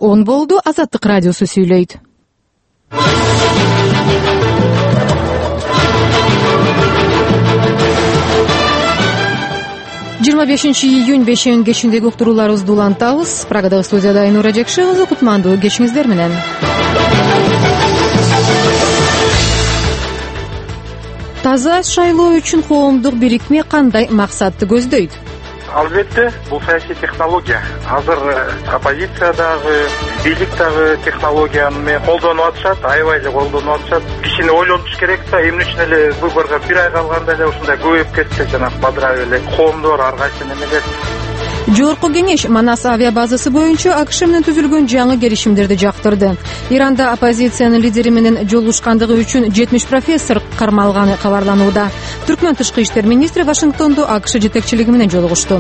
10 болду. Азаттык радиосу сүйлөйт. 25 июнь бешенин кечиндеги уктурууларыбызды улантабыз. Прагадагы студияда Айнура Жекшевазы, кутмандуу кечиңиздер менен. Таза шайлоо үчүн коомдук бирикме кандай максатты көздөйт? Албетте, бул саясий технология. Азыр оппозиция дагы, бийлик дагы технологияны колдонуп атышат, аябай эле колдонуп атышат. Кишини ойлонуш керек да, эмне үчүн эле выборго бир ай калганда эле ушундай көбөйүп кетти, жанагы бадырап эле коомдор ар кайсы немелер. Жогорку кеңеш Манас авиабазасы боюнча АКШ менен түзүлгөн жаңы келишимдерди жактырды. Иранда оппозициянын лидери менен жолугушкандыгы үчүн 70 профессор кармалганы кабарланууда. Түркмөн тышкы иштер министри Вашингтондо АКШ жетекчилиги менен жолугушту.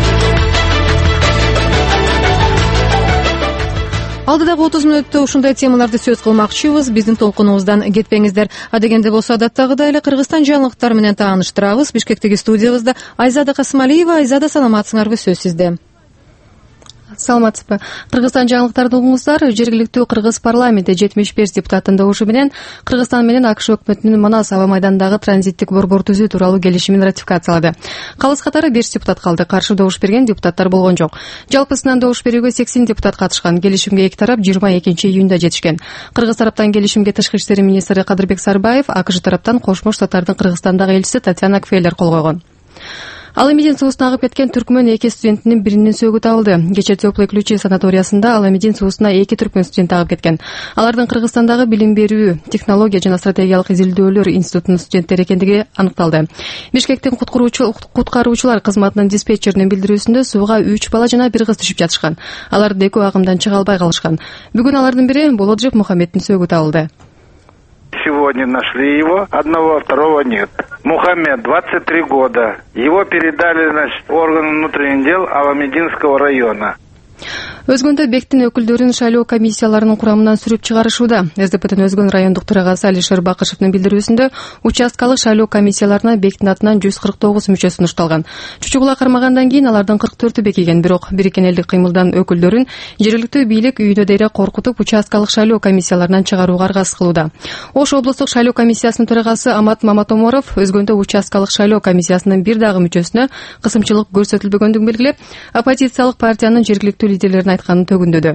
Алдыдагы 30 мүнөттө ушундай темаларды сөз кылмакчыбыз. Биздин толкунубуздан кетпеңиздер. Адегенде болсо адаттагыдай эле Кыргызстан жаңылыктары менен тааныштырабыз. Бишкектеги студиябызда Айзада Касымалиева. Айзада, саламатсыңарбы? Сөз сизде. Саламатсызбы. Кыргызстан жаңылыктарды угуңуздар. Жергиликтүү Кыргыз парламенти 75 депутаттын добушу менен Кыргызстан менен АКШ өкмөтүнүн Манас аба майданындагы транзиттик борбор түзүү тууралуу келишимин ратификациялады. Калыс катары 5 депутат калды. Каршы добуш берген депутаттар болгон жок. Жалпысынан добуш берүүгө 80 депутат катышкан. Келишимге эки тарап 22 июнда жетишкен. Кыргыз тараптан келишимге тышкы иштер министри Кадырбек Сарбаев, АКШ тараптан Кошмо Штаттардын Кыргызстандагы элчиси Татьяна Кфейлер кол койгон. Ал эмидин суусуна агып кеткен түркмөн 2 студентинин биринин сөөгү табылды. Кече Теплый ключи санаториясында ал эмидин суусуна 2 түркмөн студент агып кеткен. Алардын Кыргызстандагы билим берүү, технология жана стратегиялык изилдөөлөр институтунун студенттери экендиги аныкталды. Бишкектин куткаруучулар кызматынын диспетчеринин билдирүүсүндө сууга 3 бала жана 1 кыз түшүп жатышкан. Алар экөө агымдан чыга албай калышкан. Бүгүн алардын бири Болоджип Мухаммеддин сөөгү табылды. Сегодня нашли его, одного, второго нет. Мухаммед, 23 года. Его передали, органам внутренних дел Аламединского района. Өзгөндө Бектин өкүлдөрүн шайлоо комиссияларынын курамынан сүрүп чыгарышууда. СДПтин Өзгөн райондук төрагасы Алишер Бакышевдин билдирүүсүндө участкалык шайлоо комиссияларына Бектин атынан 149 мүчө сунушталган. Чучугула кармагандан кийин алардын 44-ü бекиген, бирок Бириккен элдик кыймылдан өкүлдөрүн жергиликтүү бийлик үйүнө дейре коркутуп участкалык шайлоо комиссияларынан чыгарууга аргасыз кылууда. Ош облустук шайлоо комиссиясынын төрагасы Амат Маматоморов өзгөндө участкалык шайлоо комиссиясынын бир дагы мүчөсүнө кысымчылык көрсөтүлбөгөндүгүн белгилеп, оппозициялык партиянын жергиликтүү лидерлерин айтканын төгүндөдү.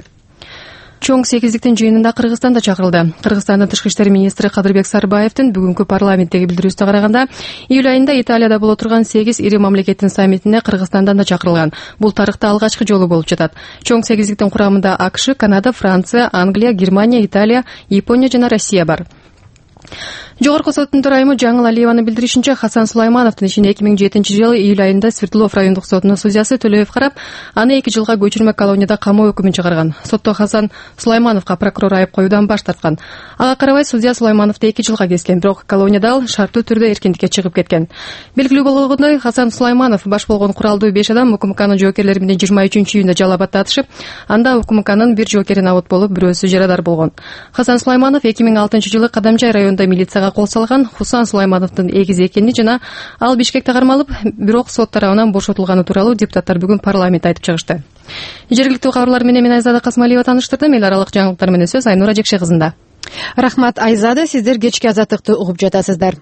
Чоң сегиздиктин жыйынында Кыргызстан да чакырылды. Кыргызстандын тышкы иштер министри Кадырбек Сарбаевдин бүгүнкү парламенттеги билдирүүсүнө караганда, июль айында Италияда боло турган 8 ири мамлекеттин саммитине Кыргызстандан да чакырылган. Бул тарыхта алгачкы жолу болуп жатат. Чоң сегиздиктин курамында АКШ, Канада, Франция, Англия, Германия, Италия, Япония жана Россия бар. Жогорку соттун төрайымы Жаңыл Алиеванын билдиришинче, Хасан Сулаймановдун ишин 2007-жылы июль айында Свердлов райондук сотунун судьясы Төлөев карап, аны 2 жылга көчүрмө колонияда камоо өкүмүн чыгарган. Сотто Хасан Сулаймановго прокурор айып коюудан баш тарткан. Ага карабай судья Сулаймановду 2 жылга кескен, бирок колонияда ал шарттуу түрдө эркиндикке чыгып кеткен. Белгилүү болгондой, Хасан Сулайманов баш болгон куралдуу 5 адам УКМКнын жоокерлери менен 23 июнда жалап атышып, анда УКМКнын бир жоокери набыт болуп, бирөөсү жарадар болгон. Хасан Сулайманов 2006-жылы Кадамжай районунда милицияга кол салган. Хусан Сулаймановдун эгиз экени жана ал Бишкекте кармалып, бирок сот тарабынан бошотулганы тууралуу депутаттар бүгүн парламентте айтып чыгышты. Жергиликтүү кабарлар менен мен Айзада Касымалиева тааныштырдым. Эл аралык жаңылыктар менен сөз Айнура Жекше кызында. Рахмат, Айзада. Сиздер кечки азаттыкты угуп жатасыздар.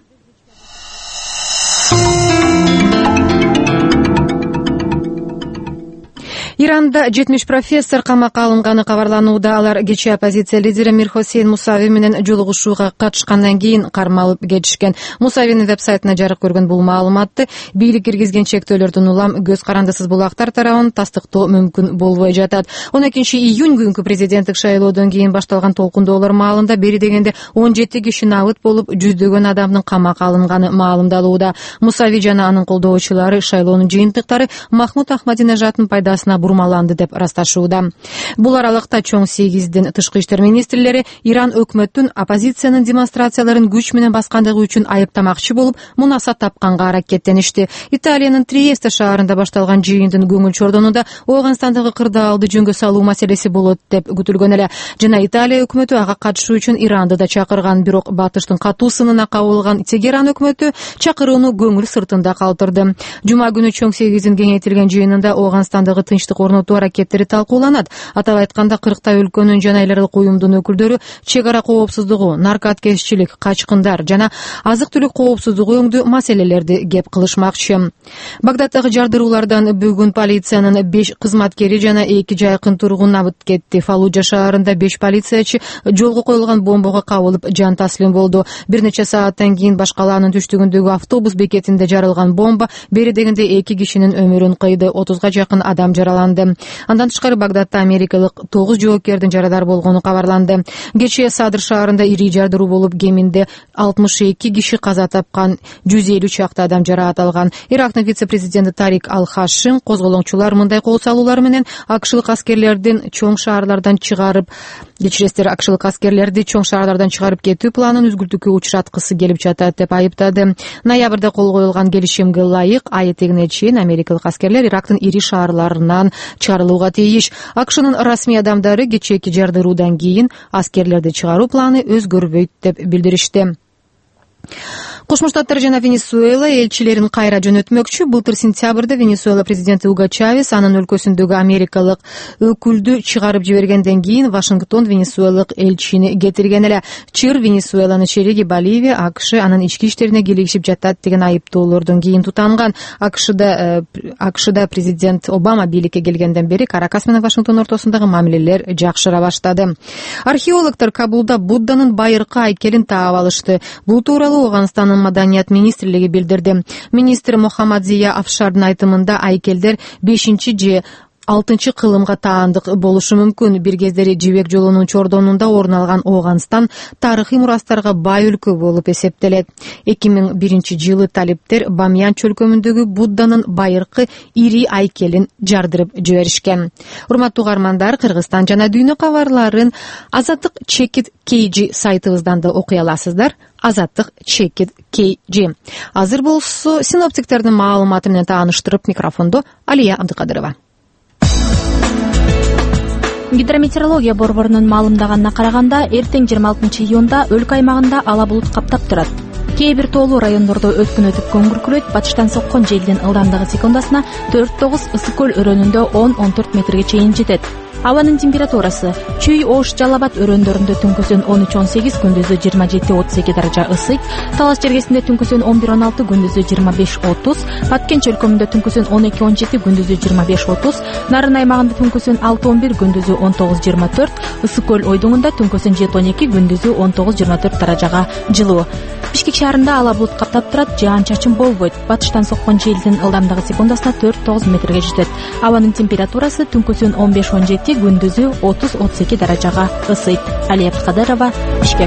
Иранда 70 профессор камакка алынганы кабарланууда. Алар кечээ оппозиция лидери Мирхосейн Мусави менен жолугушууга катышкандан кийин кармалып кетишкен. Мусавинин веб-сайтына жарык көргөн бул маалыматты бийлик киргизген чектөөлөрдүн улам көз карандысыз булактар тарабынан тастыктоо мүмкүн болбой жатат. 12 июнь күнкү президенттик шайлоодон кийин башталган толкундоолор маалында бери дегенде 17 киши набыт болуп, жүздөгөн адамдын камакка алынганы маалымдалууда. Мусави жана анын колдоочулары шайлоонун жыйынтыктары Махмуд Ахмадинежаттын пайдасына бурмаланды деп ырасташууда. Бул аралыкта чоң 8дин тышкы иштер министрлери Иран өкмөттүн оппозициянын демонстрацияларын күч менен баскандыгы үчүн айыптамакчы болуп, мунасат тапканга аракеттеништи. Италиянын Триесте шаарында башталган жыйындын көңүл чордонунда Ооганстандагы кырдаалды жөнгө салуу маселеси болот деп күтүлгөн эле. Жана Италия өкмөтү ага катышуу үчүн Иранды да чакырган, бирок батыштын катуу сынына кабылган Тегеран өкмөтү чакырууну көңүл сыртында калтырды. Жума күнү чоң 8дин кеңейтилген жыйынында Ооганстандагы тынчтык орнотуу аракеттери талкууланат. Атап айтканда 40 өлкөнүн жана эл аралык уюмдун өкүлдөрү чек ара коопсуздугу, наркоткеччилик, качкындар жана азык-түлүк коопсуздугу өңдүү маселелерди кеп кылышмакчы. Багдаддагы жардыруулардан бүгүн полициянын 5 кызматкери жана 2 жайкын тургун абыт кетти. Фаллужа шаарында 5 полициячы жолго коюлган бомбага кабылып жан таслим болду. Бир нече сааттан кийин баш калаанын түштүгүндөгү автобус бекетинде жарылган бомба бери дегенде 2 кишинин өмүрүн кыйды, 30га жакын адам жараланды. Андан тышкары Багдадда америкалык 9 жоопкердин жарадар болгону кабарланды. Кечээ Садыр шаарында ири жардыруу болуп, кеминде 62 киши каза тапкан, 150 чакты адам жараат алган. Ирактын вице-президенти Тарик Ал-Хашим козголоңчулар мындай кол салуулар менен акшылык аскерлердин чоң шаарлардан чыгарып кетүү планын үзгүлтүккө учураткысы келип жатат деп айыптады. Ноябрда кол коюлган келишимге ылайык ай этегине чейин америкалык аскерлер Ирактын ири шаарларынан чыгарылууга тийиш. АКШнын расмий адамдары кечээки жардыруудан кийин аскерлерди чыгаруу планы өзгөрбөйт деп билдиришти. Кошмо Штаттар жана Венесуэла элчилерин кайра жөнөтмөкчү. Былтыр сентябрда Венесуэла президенти Уго Чавес анын өлкөсүндөгү америкалык өкүлдү чыгарып жибергенден кийин Вашингтон Венесуэлалык элчини кетирген эле. Чыр Венесуэланын чериги Боливия АКШ анын ички иштерине кийлигишип жатат деген айыптоолордон кийин тутанган. АКШда президент Обама бийликке келгенден бери Каракас менен Вашингтон ортосундагы мамилелер жакшыра баштады. Археологдор Кабулда Будданын байыркы айкелин таап алышты. Бул тууралуу Ооганстанын Маданият министрлиги билдирди. Министр Мохаммадзия Афшардын айтымында айкелдер 5 же 6 кылымга таандык болушу мүмкүн. Бир кездери Жибек жолунун чордонунда орун алган Ооганстан тарыхый мурастарга бай өлкө болуп эсептелет. 2001-жылы талиптер Бамьян чөлкөмүндөгү Будданын байыркы ири айкелин жардырып жиберишкен. Урматтуу угармандар, Кыргызстан жана дүйнө кабарларын Азаттык /KG сайтыбыздан да окуй аласыздар. Азаттык /KG. Азыр болсо синоптиктердин маалыматы менен тааныштырып, микрофондо Алия Абдыкадырова. Гидрометеорология борборунун маалымдаганына караганда, эртең 26 июнда өлкө аймагында ала булут каптап турат. Кээ бир тоолуу райондордо өткүн өтүп көңгүркүлөйт. Батыштан соккон желдин ылдамдыгы секундасына 4-9, ысык көл өрөөнүндө 10-14 метрге чейин жетет. Абанын температурасы: Чүй, Ош, Жалал-Абад өрөөндөрүндө түнкүсүн 13-18, күндүзү 27-32 даража ысык, Талас жергесинде түнкүсүн 11-16, күндүзү 25-30, Баткен чөлкөмүндө түнкүсүн 12-17, күндүзү 25-30, Нарын аймагында түнкүсүн 6-11, күндүзү 19-24, ысык көл ойдуңунда түнкүсүн 7-12, күндүзү 19-24 даражага жылуу. Бишкек шаарында ала булут каптап турат, жаан-чачын болбойт. Батыштан соккон желдин ылдамдыгы секундасына 4-9 метрге жетет. Абанын температурасы түнкүсүн 15-17, күндүзү 30-32 даражага ысыйт. Алия Абдыкадырова, Бишкек.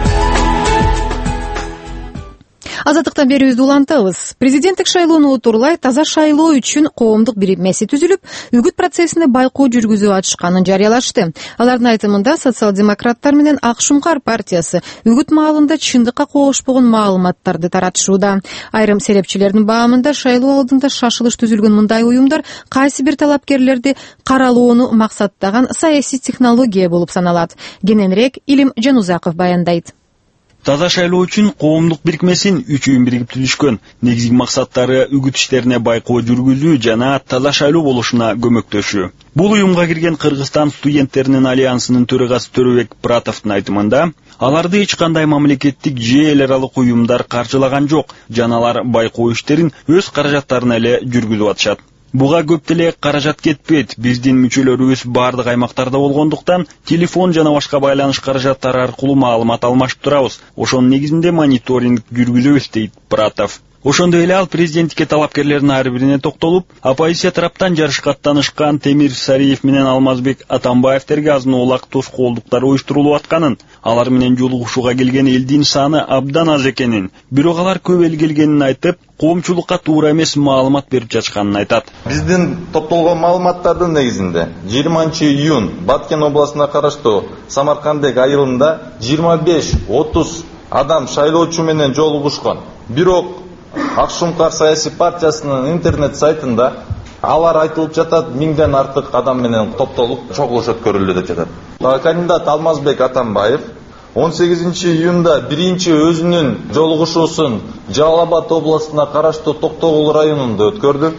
Азаттыктан берүүбүздү улантабыз. Президенттик шайлоону утурлай таза шайлоо үчүн коомдук бирикмеси түзүлүп, үгүт процессине байкоо жүргүзүп атышканын жарыялашты. Алардын айтымында социал-демократтар менен Ак Шумкар партиясы үгүт маалында чындыкка коошпогон маалыматтарды таратышууда. Айрым серепчилердин баамында шайлоо алдында шашылыш түзүлгөн мындай уюмдар кайсы бир талапкерлерди каралоону максаттаган саясий технология болуп саналат. Кененирээк Илим Жанузаков баяндайт. Таза шайлоо үчүн коомдук бирикмесин 3 уюм биригип түзүшкөн. Негизги максаттары үгүт иштерине байкоо жүргүзүү жана таза шайлоо болушуна көмөктөшүү. Бул уюмга кирген Кыргызстан студенттеринин альянсынын төрагасы Төрөбек Пратовдун айтымында, аларды эч кандай мамлекеттик же эл аралык уюмдар каржылаган жок, жана алар байкоо иштерин өз каражаттарына эле жүргүзүп атышат. Буга көп деле каражат кетпейт. Биздин мүчөлөрүбүз бардык аймактарда болгондуктан телефон жана башка байланыш каражаттары аркылуу маалымат алмашып турабыз. Ошонун негизинде мониторинг жүргүзөбүз, дейт Пратов. Ошондой эле ал президенттикке талапкерлердин ар бирине токтолуп, оппозиция тараптан жарышка аттанышкан Темир Сариев менен Алмазбек Атамбаевтерге азын-улак тоскоолдуктар уюштурулуп атканын, алар менен жолугушууга келген элдин саны абдан аз экенин, бирок алар көп эл келгенин айтып, коомчулукка туура эмес маалымат берип жатышканын айтат. Биздин топтолгон маалыматтардын негизинде 20 июнь Баткен областына караштуу Самаркандек айылында 25-30 адам шайлоочу менен жолугушкан. Бирок Ак Шумкар саясий партиясынын интернет сайтында алар айтылып жатат, 1000ден артык адам менен топтолуп чогулуш өткөрүлдү деп жатат. Кандидат Алмазбек Атамбаев 18 июнда биринчи өзүнүн жолугушуусун Жалал-Абад областына караштуу Токтогул районунда өткөрдү.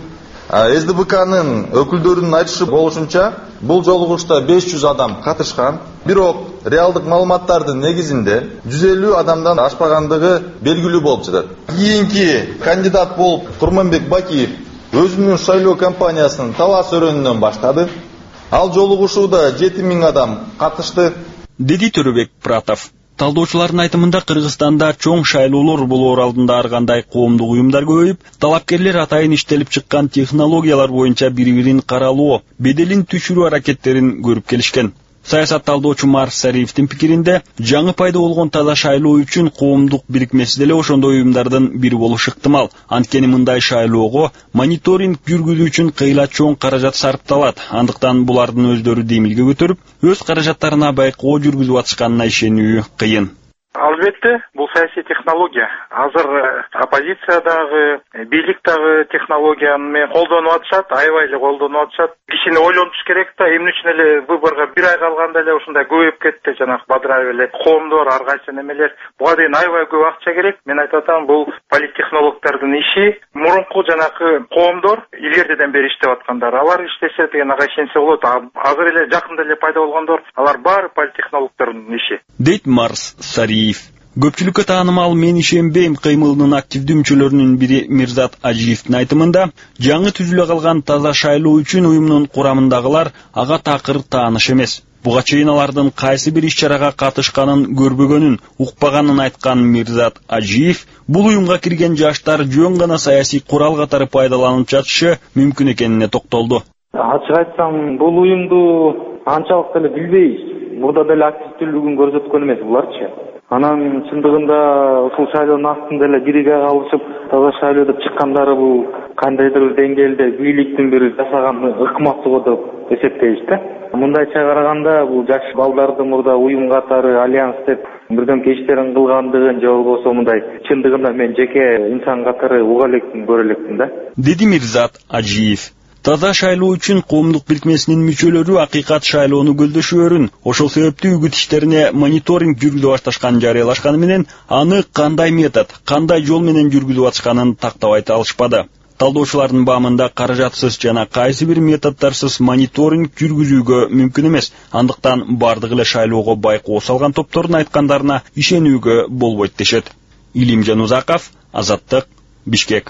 СДБКнын өкүлдөрүнүн айтышы болушунча, бул жолугушта 500 адам катышкан. Бирок реалдык маалыматтардын негизинде 150 адамдан ашпагандыгы белгилүү болуп жатат. Кийинки кандидат болуп Курманбек Бакиев өзүнүн шайлоо кампаниясынын талас өрөөнүнөн баштады. Ал жолугушууда 7000 адам катышты, деди Төрөбек Пратов. Талдоочулардын айтымында Кыргызстанда чоң шайлоолор болоор алдында ар кандай коомдук уюмдар көбөйүп, талапкерлер атайын иштелип чыккан технологиялар боюнча бири-бирин каралоо, беделин түшүрүү аракеттерин көрүп келишкен. Саясат талдоочу Марс Сариевдин пикиринде, жаңы пайда болгон таза шайлоо үчүн коомдук бирикмеси деле ошондой уюмдардын бири болушу ыктымал. Анткени мындай шайлоого мониторинг жүргүзүү үчүн кыйла чоң каражат сарпталат. Андыктан булардын өздөрү демилге көтөрүп, өз каражаттарына байкоо жүргүзүп атышканына ишенүү кыйын. Албетте, бул саясий технология. Азыр оппозиция дагы, бийлик дагы технологияны колдонуп атышат, аябай эле колдонуп атышат. Кишини ойлонуш керек да, эмне үчүн эле выборго бир ай калганда эле ушундай көбөйүп кетти, жанагы бадырайып эле коомдор, ар кайсы немелер. Буга дейин аябай көп акча керек. Мен айтып атам, бул политтехнологдордун иши. Мурунку жанагы коомдор илгертеден бери иштеп аткандар. Алар иштесе деген ага ишенсе болот. Азыр эле жакында эле пайда болгондор, алар баары политтехнологдордун иши. Дейт Марс Сариев. Көпчүлүккө таанымал «Мен ишенбейм» кыймылынын активдүү мүчөлөрүнүн бири Мирзат Ажиевдин айтымында, жаңы түзүлө калган таза шайлоо үчүн уюмдун курамындагылар ага такыр тааныш эмес. Буга чейин алардын кайсы бир иш-чарага катышканын көрбөгөнүн, укпаганын айткан Мирзат Ажиев, бул уюмга кирген жаштар жөн гана саясий курал катары пайдаланып жатышы мүмкүн экенине токтолду. Ачык айтсам, бул уюмду анчалык деле билбейбиз. Мурда деле активдүүлүгүн көрсөткөн эмес буларчы. Анан чындыгында ушул шайлоонун астында эле бирге калышып, таза шайлоо деп чыккандары бул кандайдыр бир деңгээлде бийликтин бир жасаган ыкмасы деп эсептейбиз да. Мындайча караганда бул жаш балдарды мурда уюм катары альянс деп бирдемке иштерин кылгандыгын же болбосо мындай чындыгында мен жеке инсан катары уга электин, көрө электин да. Деди Мирзат Ажиев. Таза шайлоо үчүн коомдук бирикмесинин мүчөлөрү акыйкат шайлоону көздөшөөрүн, ошол себептүү үгүт иштерине мониторинг жүргүзө башташканын жарыялашканы менен, аны кандай метод, кандай жол менен жүргүзүп атышканын тактап айта алышпады. Талдоочулардын баамында каражатсыз жана кайсы бир методдорсуз мониторинг жүргүзүүгө мүмкүн эмес. Андыктан бардык эле шайлоого байкоо салган топтордун айткандарына ишенүүгө болбойт дешет. Илимжан Узаков, Азаттык, Бишкек.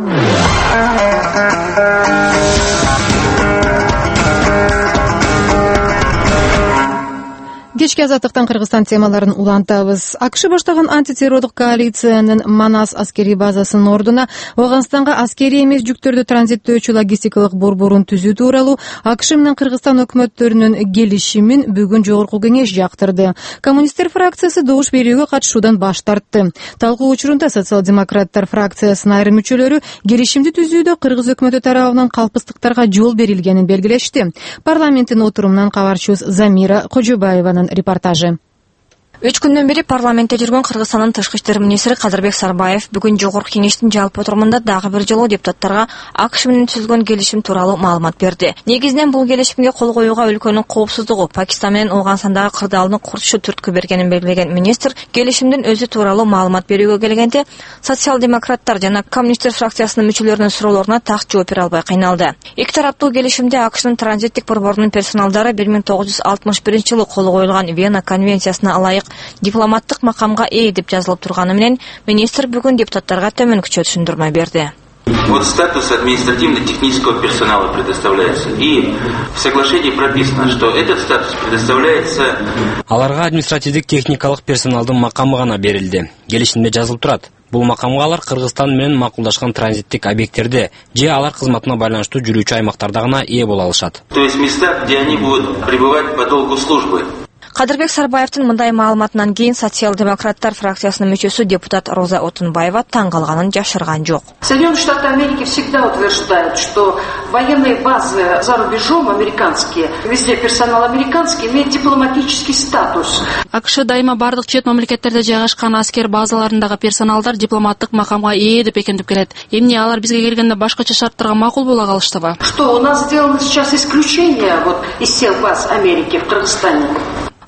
Кечки Азаттыктан Кыргызстан темаларын улантабыз. АКШ баштаган антитеррорлук коалициянын Манас аскерий базасынын ордуна Ооганстанга аскерий эмес жүктөрдү транзиттөөчү логистикалык борборун түзүү тууралуу АКШ менен Кыргызстан өкмөттөрүнүн келишимин бүгүн жогорку кеңеш жактырды. Коммунисттер фракциясы добуш берүүгө катышуудан баш тартты. Талкуу учурунда социал-демократтар фракциясынын айрым мүчөлөрү келишимди түзүүдө кыргыз өкмөтү тарабынан калпыстыктарга жол берилгенин белгилешти. Парламенттин отурумунан кабарчыбыз Замира Кожобаеванын репортажы. 3 күндөн бери парламентте жүргөн Кыргызстандын тышкы иштер министри Кадырбек Сарбаев бүгүн жогорку кеңештин жалпы отурумунда дагы бир жолу депутаттарга АКШ менен түзүлгөн келишим тууралуу маалымат берди. Негизинен бул келишимге кол коюуга өлкөнүн коопсуздугу, Пакистан менен Ооганстандагы кырдаалдын курчу түрткү бергенин белгилеген министр келишимдин өзү тууралуу маалымат берүүгө келгенде социал-демократтар жана коммунисттер фракциясынын мүчөлөрүнүн суроолоруна так жооп бере албай кыйналды. Эки тараптуу келишимде АКШнын транзиттик борборунун персоналдары 1961-жылы кол коюлган Вена конвенциясына ылайык дипломаттык макамга ээ деп жазылып турганы менен министр бүгүн депутаттарга төмөнкүчө түшүндүрмө берди. Вот статус административно-технического персонала предоставляется. И в соглашении прописано, что этот статус предоставляется... Аларга административдик техникалык персоналдын макамы гана берилди. Келишимде жазылып турат. Бул макамга алар Кыргызстан менен макулдашкан транзиттик объекттерде же алар кызматына байланыштуу жүрүүчү аймактарда гана ээ боло алышат. То есть места, где они будут пребывать по долгу службы. Кадырбек Сарбаевдин мындай маалыматынан кийин социал-демократтар фракциясынын мүчөсү депутат Роза Отунбаева таң калганын жашырган жок. Соединенные Штаты Америки всегда утверждают, что военные базы за рубежом американские, везде персонал американский, имеет дипломатический статус. АКШ дайыма бардык чет мамлекеттерде жайгашкан аскер базаларындагы персоналдар дипломаттык макамга ээ деп бекемдеп келет. Эмне алар бизге келгенде башкача шарттарга макул боло калыштыбы? Что у нас сделано сейчас исключение вот из всех баз Америки в Кыргызстане?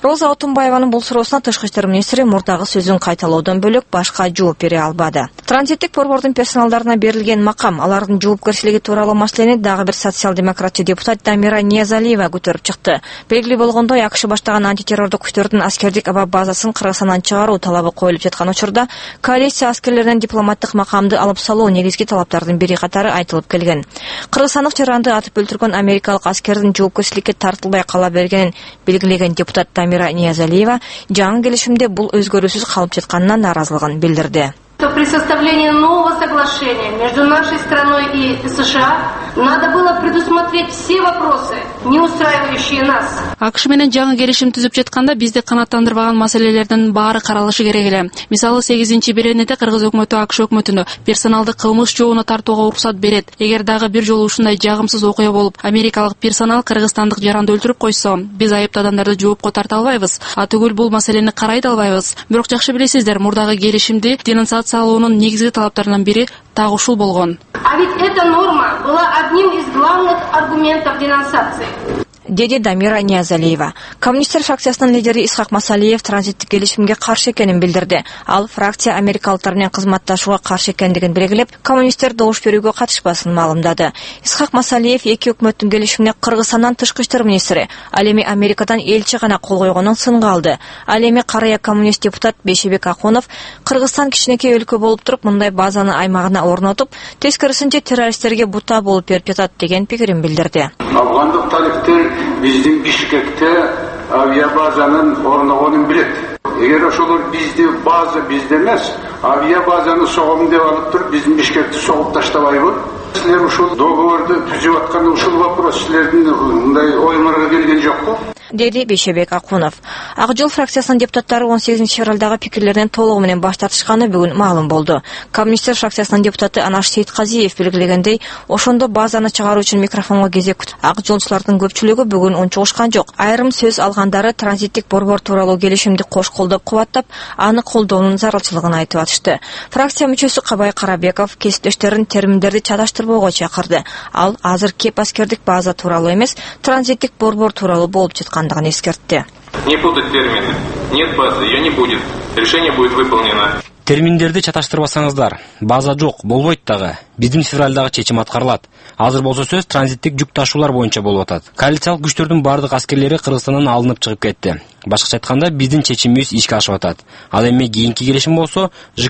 Роза Отунбаеванын бул суроосуна тышкы иштер министри мурдагы сөзүн кайталоодон бөлөк башка жооп бере албады. Транзиттик борбордун персоналдарына берилген макам, алардын жоопкерчилиги тууралуу маселени дагы бир социал-демократчы депутат Дамира Ниязалиева көтөрүп чыкты. Белгилүү болгондой, АКШ баштаган антитеррордук күчтөрдүн аскердик аба базасын Кыргызстандан чыгаруу талабы коюлуп жаткан учурда коалиция аскерлеринен дипломаттык макамды алып салуу негизги талаптардын бири катары айтылып келген. Кыргызстандык жаранды атып өлтүргөн америкалык аскердин жоопкерчиликке тартылбай кала бергенин белгилеген депутат Дамира Ниязалиева жаңы келишимде бул өзгөрүүсүз калып жатканына нааразылыгын билдирди. При составлении нового соглашения между нашей страной и США надо было предусмотреть все вопросы, не устраивающие нас. АКШ менен жаңы келишим түзүп жатканда бизди канааттандырбаган маселелердин баары каралышы керек эле. Мисалы 8-беренеде Кыргыз өкмөтү АКШ өкмөтүнө персоналды кылмыш жообуна тартууга уруксат берет. Эгер дагы бир жолу ушундай жагымсыз окуя болуп, америкалык персонал кыргызстандык жаранды өлтүрүп койсо, биз айыптуу адамдарды жоопко тарта албайбыз. Атүгүл бул маселени карай да албайбыз. Бирок жакшы билесиздер, мурдагы келишимди денонсациялоонун негизги талаптарынан бири так ушул болгон. А ведь эта норма была одним из главных аргументов денонсации. Деди Дамира Ниязалиева. Коммунисттер фракциясынын лидери Исхак Масалиев транзиттик келишимге каршы экенин билдирди. Ал фракция америкалыктар менен кызматташууга каршы экендигин белгилеп, коммунисттер добуш берүүгө катышпасын маалымдады. Исхак Масалиев эки өкмөттүн келишимине Кыргызстандан тышкы иштер министри, ал эми Америкадан элчи гана кол койгонун сынга алды. Ал эми карая коммунист депутат Бейшебек Акунов Кыргызстан кичинекей өлкө болуп туруп, мындай базаны аймагына орнотуп, тескерисинче террористтерге бута болуп берип жатат деген пикирин билдирди. Афгандык тарихтер биздин Бишкекте авиабазанын орногонун билет. Эгер ошолор бизди база бизде эмес, авиабазаны согом деп алып туруп, биздин Бишкекти согуп таштабайбы? Силер ушул договорду түзүп атканда ушул вопрос силердин мындай оюңарга келген жокпу? Деди Бейшебек Акунов. Ак жол фракциясынын депутаттары 18-февралдагы пикирлеринен толугу менен баш тартышканы бүгүн маалым болду. Коммунисттер фракциясынын депутаты Анаш Сейитказиев белгилегендей, ошондо базаны чыгаруу үчүн микрофонго кезек күтүп, ак жолчулардын көпчүлүгү бүгүн унчугушкан жок. Айрым сөз алгандары транзиттик борбор тууралуу келишимди кош колдоп кубаттап, аны колдоонун зарылчылыгын айтып атышты. Фракция мүчөсү Кабай Карабеков кесиптештерин терминдерди чаташтырбоого чакырды. Ал азыр кеп аскердик база тууралуу эмес, транзиттик борбор тууралуу болуп жаткандыгын эскертти. Не будут термины. Нет базы, ее не будет. Решение будет выполнено. Терминдерди чаташтырбасаңыздар, база жок, болбойт дагы. Биздин февралдагы чечим аткарылат. Азыр болсо сөз транзиттик жүк ташуулар боюнча болуп атат. Коалициялык күчтөрдүн бардык аскерлери Кыргызстандан алынып чыгып кетти. Башкача айтканда, биздин чечимибиз ишке ашып атат. Ал эми кийинки келишим болсо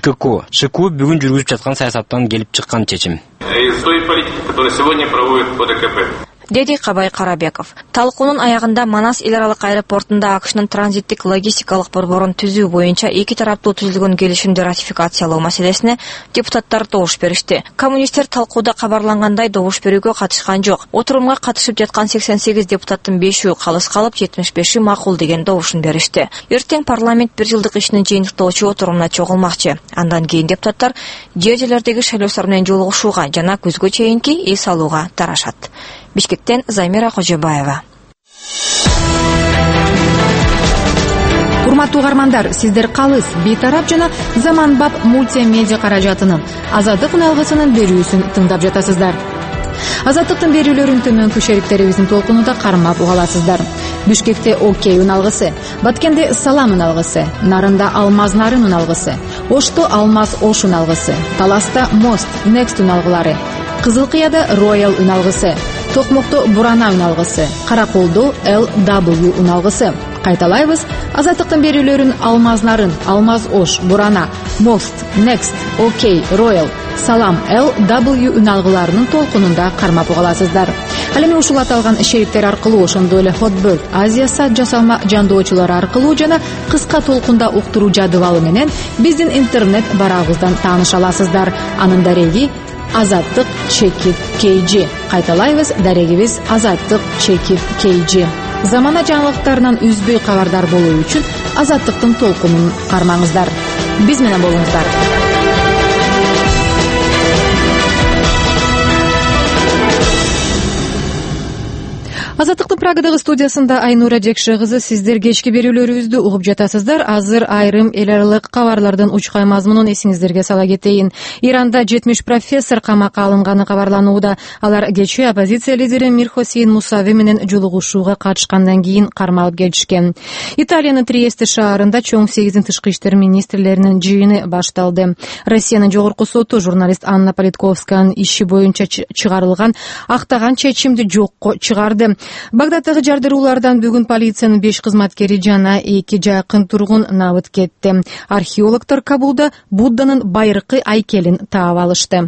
ШКУ бүгүн жүргүзүп жаткан саясаттан келип чыккан чечим. Из той политики, которую сегодня проводит ОДКБ. Деди Кабай Карабеков. Талкуунун аягында Манас эл аралык аэропортунда АКШнын транзиттик логистикалык борборун түзүү боюнча эки тараптуу түзүлгөн келишимди ратификациялоо маселесине депутаттар добуш беришти. Коммунисттер талкууда кабарлангандай добуш берүүгө катышкан жок. Отурумга катышып жаткан 88 депутаттын 5-ü калыс калып, 75-и макул деген добушун беришти. Эртең парламент бир жылдык ишин жыйынтыктоочу отурумуна чогулмакчы. Андан кийин депутаттар жер-жерлердеги шайлоочулар менен жолугушууга жана күзгө чейинки эс алууга тарашат. Бишкектен Займира Кожобаева. Урматтуу угармандар, сиздер калыс бейтарап жана заманбап мультимедиа каражатынын Азаттык үналгысынын берүүсүн тыңдап жатасыздар. Азаттыктын берүүлөрүн төмөнкү шериктерибиздин толкунунда кармап угаласыздар. Бишкекте Окей үналгысы, Баткенде Салам үналгысы, Нарында Алмаз Нарын үналгысы, Ошто Алмаз Ош үналгысы, Таласта Мост Next үналгылары, Кызылкыяда Royal үналгысы, Токмокто Бурана үналгысы, Караколдо LW үналгысы. Кайталайбыз, Азаттыктын берүүлөрүн Алмаз Нарын, Алмаз Ош, Бурана, Мост, Next, Окей, Royal, Салам LW үналгыларынын толкунунда кармап угаласыздар. Ал эми ушул аталган шериктер аркылуу, ошондой эле Hotbird Азия сайт жасалма жандоочулары аркылуу жана кыска толкунда уктуруу жадыбалы менен биздин интернет барагыбыздан тааныша аласыздар. Анын дареги Азаттык_KG. Кайталайбыз, дарегибиз Азаттык_KG. Замана жаңылыктарынан үзбөй кабардар болуу үчүн Азаттыктын толкунун кармаңыздар. Биз менен болуңуздар. Азаттыктын Прагадагы студиясында Айнура Жекше кызы, сиздер кечки берүүлөрүбүздү угуп жатасыздар. Азыр айрым эл аралык кабарлардын учкай мазмунун эсиңиздерге сала кетейин. Иранда 70 профессор камакка алынганы кабарланууда. Алар кечээ оппозиция лидери Мирхосейн Мусави менен жолугушууга катышкандан кийин кармалып келишкен. Италиянын Триесте шаарында чоң 8 тышкы иштер министрлеринин жыйыны башталды. Россиянын жогорку соту журналист Анна Политковсканын иши боюнча чыгарылган актаган чечимди жокко чыгарды. Багдадтагы жардыруулардан бүгүн полициянын 5 кызматкери жана 2 жакын тургун набыт кетти. Археологдор Кабулда Будданын байыркы айкелин таап алышты.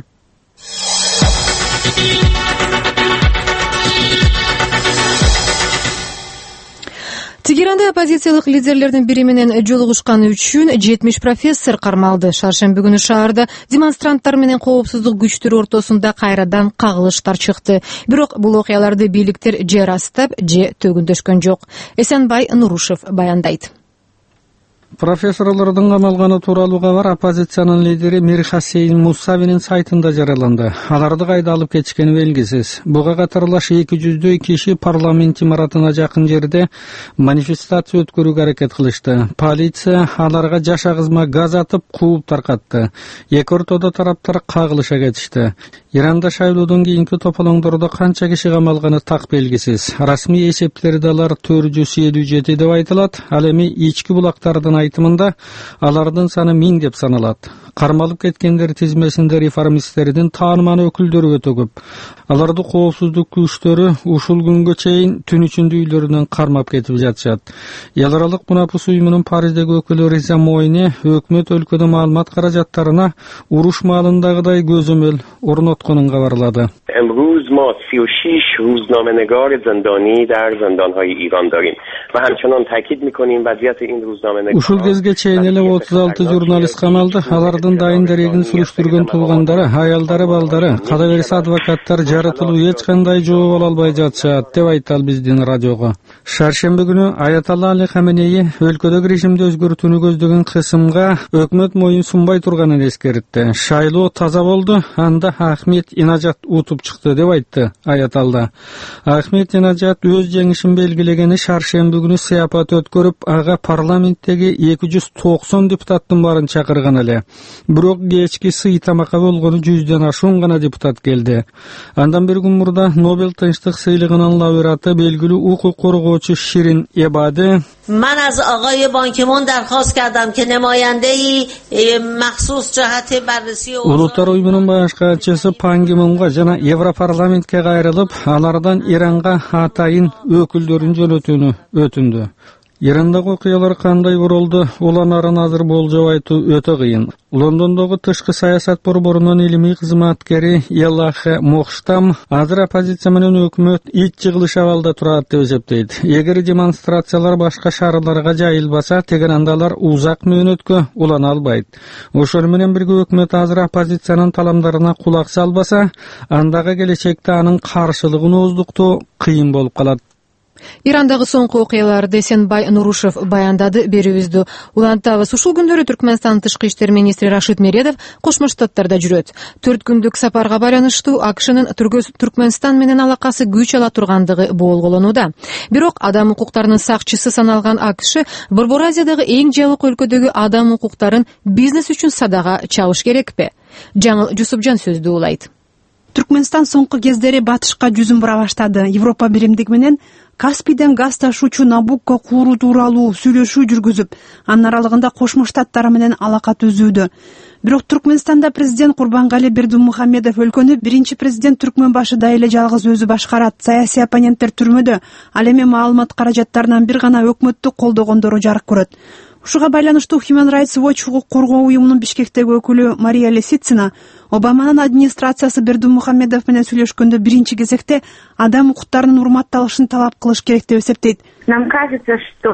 Тегеранда оппозициялык лидерлердин бири менен жолугушканы үчүн 70 профессор кармалды. Шаршемби күнү шаарда демонстранттар менен коопсуздук күчтөрү ортосунда кайрадан кагылыштар чыкты. Бирок бул окуяларды бийликтер же ырастап, же төгүндөшкөн жок. Эсенбай Нурушев баяндайт. Профессорлордун камалганы тууралуу кабар оппозициянын лидери Мирхосейн Мусавинин сайтында жарыяланды. Аларды кайда алып кетишкени белгисиз. Буга катарлаш 200дөй киши парламент имаратына жакын жерде манифестация өткөрүүгө аракет кылышты. Полиция аларга жаша кызма газ атып, кууп таркатты. Эки ортодо тараптар кагылыша кетишти. Иранда шайлоодон кийинки тополоңдордо канча киши камалганы так белгисиз. Расмий эсептерде алар 457 деп айтылат. Ал эми ички булактардын айтымында алардын саны 1000 деп саналат. Кармалып кеткендер тизмесинде реформисттердин тааныман өкүлдөрү өтө көп. Аларды коопсуздук күчтөрү ушул күнгө чейин түн ичинде үйлөрүнөн кармап кетип жатышат. Эл аралык мунапыс уюмунун Париждеги өкүлү Риза Мойне өкмөт өлкөдө маалымат каражаттарына уруш маалындагыдай көзөмөл орнотконун кабарлады. امروز ما 36 روزنامه‌نگار زندانی در زندان‌های ایران داریم و همچنان تاکید می‌کنیم وضعیت این روزنامه‌نگارlar Ушул кезге чейин эле 36 журналист камалды. Алардын дайын дерегин сүрүштүргөн туугандары, аялдары, балдары, када берсе адвокаттар жаратылуу эч кандай жооп ала албай жатышат деп айтты биздин радиого. Шаршемби күнү Аятолла Али Хаменеи өлкөдөгү режимди өзгөртүүнү көздөгөн кысымга өкмөт моюн сунбай турганын эскертти. Шайлоо таза болду, анда Ахмет Инажат утуп чыкты деп айтты Аятолла. Ахмет Инажат өз жеңишин белгилегени шаршемби күнү сыяпат өткөрүп, ага парламенттеги 290 депутаттын баарын чакырган эле. Бирок кечки сый тамакка болгону 100дөн ашуун гана депутат келди. Андан бир күн мурда Нобел тынчтык сыйлыгынын лауреаты белгилүү укук коргоочу Ширин Эбади من از آقای بانکیمون درخواست کردم که نماینده‌ای مخصوص جهت بررسی Улуттар уюмунун башкачысы Пан Ги Мунга жана Европарламентке кайрылып, алардан Иранга атайын өкүлдөрүн жөнөтүүнү өтүндү. Ирандагы окуялар кандай болду, уланарын азыр болжоп айтуу өтө кыйын. Лондондогу тышкы саясат борборунун илимий кызматкери Еллахе Мохштам азыр оппозиция менен өкмөт ич жыгылыш абалда турат деп эсептейт. Эгер демонстрациялар башка шаарларга жайылбаса, тегерандалар узак мөөнөткө улана албайт. Ошол менен бирге өкмөт азыр оппозициянын таламдарына кулак салбаса, андагы келечекте анын каршылыгын ооздуктоо кыйын болуп калат. Ирандагы соңку окуяларды Эсенбай Нурушев баяндады. Берүүбүздү улантабыз. Ушул күндөрү Түркмөнстандын тышкы иштер министри Рашид Мередов Кошмо Штаттарда жүрөт. 4 күндүк сапарга байланыштуу АКШнын Түркмөнстан менен алакасы күч ала тургандыгы болголонууда. Бирок адам укуктарынын сакчысы саналган АКШ Борбор Азиядагы эң жабык өлкөдөгү адам укуктарын бизнес үчүн садага чабыш керекпи? Жаңыл Жусупжан сөздү улайт. Түркмөнстан соңку кездери батышка жүзүн бура баштады. Европа биримдиги менен Каспийден газ ташуучу Набукко кууруу тууралуу сүйлөшүү жүргүзүп, анын аралыгында Кошмо Штаттары менен алака түзүүдө. Бирок Түркмөнстанда президент Курбангали Бердимухамедов өлкөнү биринчи президент Түркмөнбашы да эле жалгыз өзү башкарат. Саясий оппоненттер түрмөдө. Ал эми маалымат каражаттарынан бир гана өкмөттү колдогондору жарык көрөт. Ушуга байланыштуу Human Rights Watch укук коргоо уюмунун Бишкектеги өкүлү Мария Лисицина Обаманын администрациясы Бердимухамедов менен сүйлөшкөндө биринчи кезекте адам укуктарынын урматталышын талап кылыш керек деп эсептейт. Нам кажется, что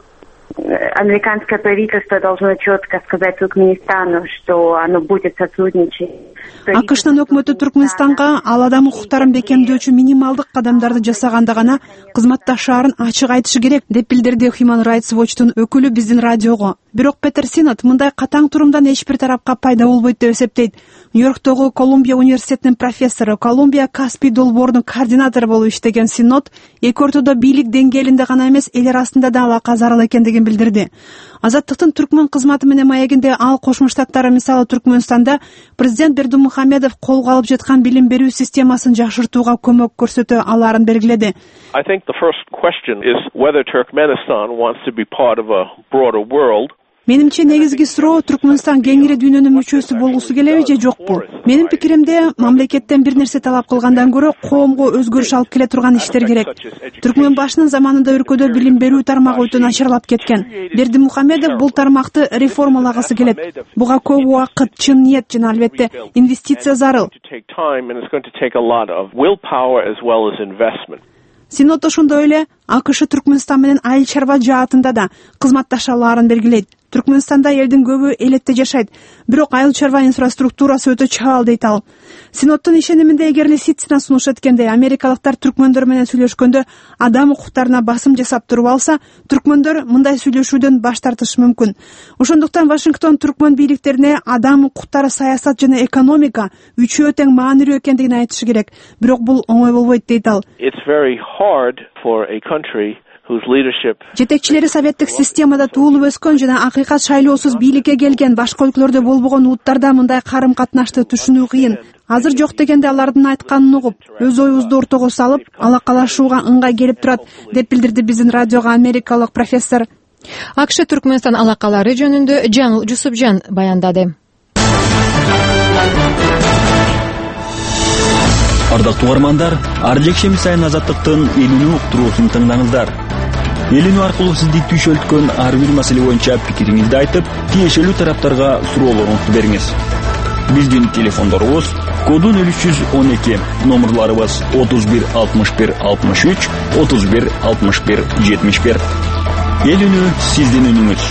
американское правительство должно четко сказать Туркменистану, что оно будет сотрудничать. АКШнын өкмөтү Түркмөнстанга ал адам укуктарын бекемдөөчү минималдык кадамдарды жасаганда гана кызматташаарын ачык айтышы керек деп билдирди Human Rights Watch'тун өкүлү биздин радиого. Бирок Петер Синот мындай катаң турумдан эч бир тарапка пайда болбойт деп эсептейт. Нью-Йорктогу Колумбия университетинин профессору, Колумбия Каспий долбоорунун координатору болуп иштеген Синот эки ортодо бийлик деңгээлинде гана эмес, эл арасында да алака зарыл экендигин билдирди. Азаттыктын Түркмөн кызматы менен маегинде ал Кошмо Штаттар, мисалы Түркмөнстанда президент Бердымухамедов колго алып жаткан билим берүү системасын жакшыртууга көмөк көрсөтө алаарын белгиледи. I think the first question is whether Turkmenistan wants to be part of a broader world. Менимче негизги суроо Түркмөнстан кеңири дүйнөнүн мүчөсү болгусу келеби же жокпу? Менин пикиримде, мамлекеттен бир нерсе талап кылгандан көрө коомго өзгөрүш алып келе турган иштер керек. Түркмөн башынын заманында өлкөдө билим берүү тармагы өтө начарлап кеткен. Бердимухамедов бул тармакты реформалагысы келет. Буга көп убакыт, чын ниет жана албетте инвестиция зарыл. Синот ошондой эле АКШ Түркмөнстан менен айыл чарба жаатында да кызматташа алаарын белгилейт. Түркмөнстанда элдин көбү элетте жашайт, бирок айыл чарба инфраструктурасы өтө чабал дейт ал. Синоттун ишениминде эгер Лисицина сунуш эткендей америкалыктар түркмөндөр менен сүйлөшкөндө адам укуктарына басым жасап туруп алса, түркмөндөр мындай сүйлөшүүдөн баш тартышы мүмкүн. Ошондуктан Вашингтон түркмөн бийликтерине адам укуктары, саясат жана экономика үчөө тең маанилүү экендигин айтышы керек. Бирок бул оңой болбойт дейт ал. Жетекчилери советтик системада туулуп өскөн жана акыйкат шайлоосуз бийликке келген башка өлкөлөрдө болбогон улуттарда мындай карым катнашты түшүнүү кыйын. Азыр жок дегенде алардын айтканын угуп, өз оюбузду ортого салып, алакалашууга ыңгай келип турат, деп билдирди биздин радиого америкалык профессор. АКШ Түркмөнстан алакалары жөнүндө Жаңыл Жусупжан баяндады. Ардактуу угармандар, ар жекшемби сайын Азаттыктын элүүнү уктуруусун тыңдаңыздар. Элүүнү аркылуу сизди түшөлткөн ар бир маселе боюнча пикириңизди айтып, тиешелүү тараптарга суроолоруңузду бериңиз. Биздин телефондорубуз кодун 0312, номерларыбыз 31 61 63, 31 61 71. Элүүнү сиздин үнүңүз.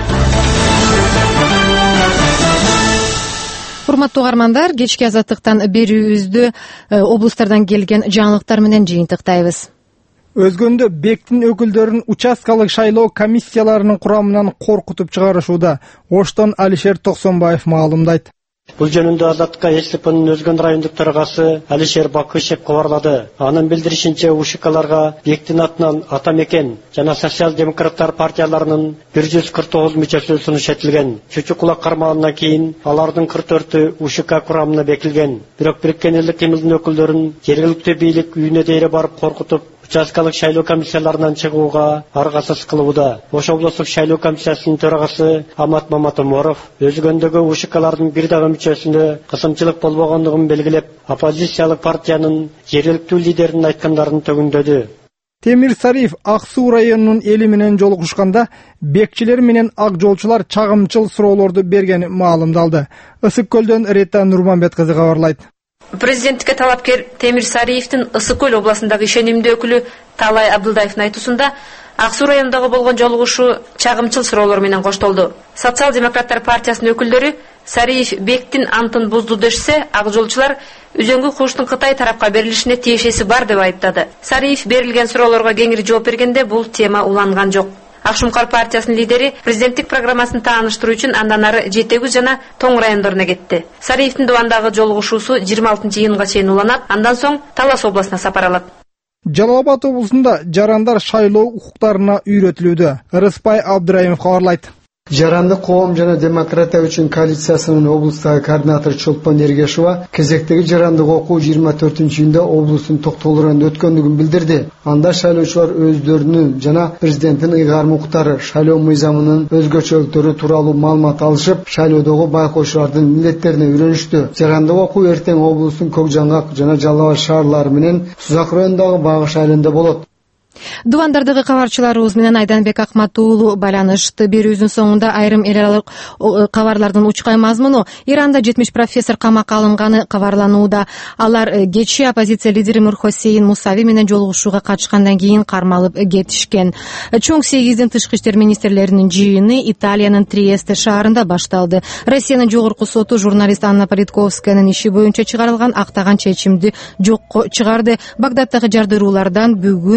Урматтуу угармандар, кечки Азаттыктан берүүбүздү облустардан келген жаңылыктар менен жыйынтыктайбыз. Өзгөндө бектин өкүлдөрүн участкалык шайлоо комиссияларынын курамынан коркутуп чыгарышууда. Оштон Алишер Токсонбаев маалымдайт. Бул жөнүндө Азаттыкка СДПнын Өзгөн райондук төрагасы Алишер Бакышев кабарлады. Анын билдиришинче, УШКларга бектин атынан Ата Мекен жана социал-демократтар партияларынын 149 мүчөсү сунуш этилген. Чүчү кулак кармагандан кийин алардын 44-ü УШК курамына бекилген. Бирок Бириккен Элдик кыймылдын өкүлдөрүн жергиликтүү бийлик үйүнө дейре барып коркутуп, участкалык шайлоо комиссияларынан чыгууга аргасыз кылууда. Ош облустук шайлоо комиссиясынын төрагасы Амат Маматоморов Өзгөндөгү УШКлардын бир дагы мүчөсүндө кысымчылык болбогондугун белгилеп, оппозициялык партиянын жергиликтүү лидеринин айткандарын төгүндөдү. Темир Сариев Ак Суу районунун эли менен жолугушканда бекчилер менен ак жолчулар чагымчыл суроолорду бергени маалымдалды. Ысык көлдөн Рита Нурманбет кызы кабарлайт. Президентке талапкер Темир Сариевдин Ысык көл областындагы ишенимдүү өкүлү Талай Абдылдаевдин айтуусунда Ак Суу районундагы болгон жолугушуу чагымчыл суроолор менен коштолду. Социал-демократтар партиясынын өкүлдөрү Сариев бектин антын бузду дешсе, ак жолчулар Үзөңгү куштун Кытай тарапка берилишине тиешеси бар деп айыптады. Сариев берилген суроолорго кеңири жооп бергенде бул тема уланган жок. Акшумкар партиясынын лидери президенттик программасын тааныштыруу үчүн андан ары Жети Күз жана Тоң райондоруна кетти. Сариевдин Дубандагы жолугушуусу 26-июнга чейин уланат, андан соң Талас областына сапар алат. Жалал Абад облусунда жарандар шайлоо укуктарына үйрөтүлүүдө. Рыспай Абдырайымов кабарлайт. Жарандык коом жана демократия үчүн коалициясынын облустагы координатору Чолпон Эргешова кезектеги жарандык окуу 24-июнда облустун Токтогул районунда өткөндүгүн билдирди. Анда шайлоочулар өздөрүнүн жана президенттин ыйгарым укуктары, шайлоо мыйзамынын өзгөчөлүктөрү тууралуу маалымат алышып, шайлоодогу байкоочулардын милдеттерине үйрөнүштү. Жарандык окуу эртең облустун Көк Жаңгак жана Жалал Абад шаарлары менен Сузак районундагы Багыш айылында болот. Дубандардагы кабарчыларыбыз менен Айданбек Акмат уулу байланышты берүүбүздүн соңунда айрым эл аралык кабарлардын учкай мазмуну. Иранда 70 профессор камакка алынганы кабарланууда. Алар кечээ оппозиция лидери Мирхосейин Мусави менен жолугушууга катышкандан кийин кармалып кетишкен. Чоң 8-дин тышкы иштер министрлеринин жыйыны Италиянын Триесте шаарында башталды. Россиянын жогорку соту журналист Анна Политковскаянын иши боюнча чыгарылган актаган чечимди жокко чыгарды. Багдадтагы жардыруулардан бүгүн полиция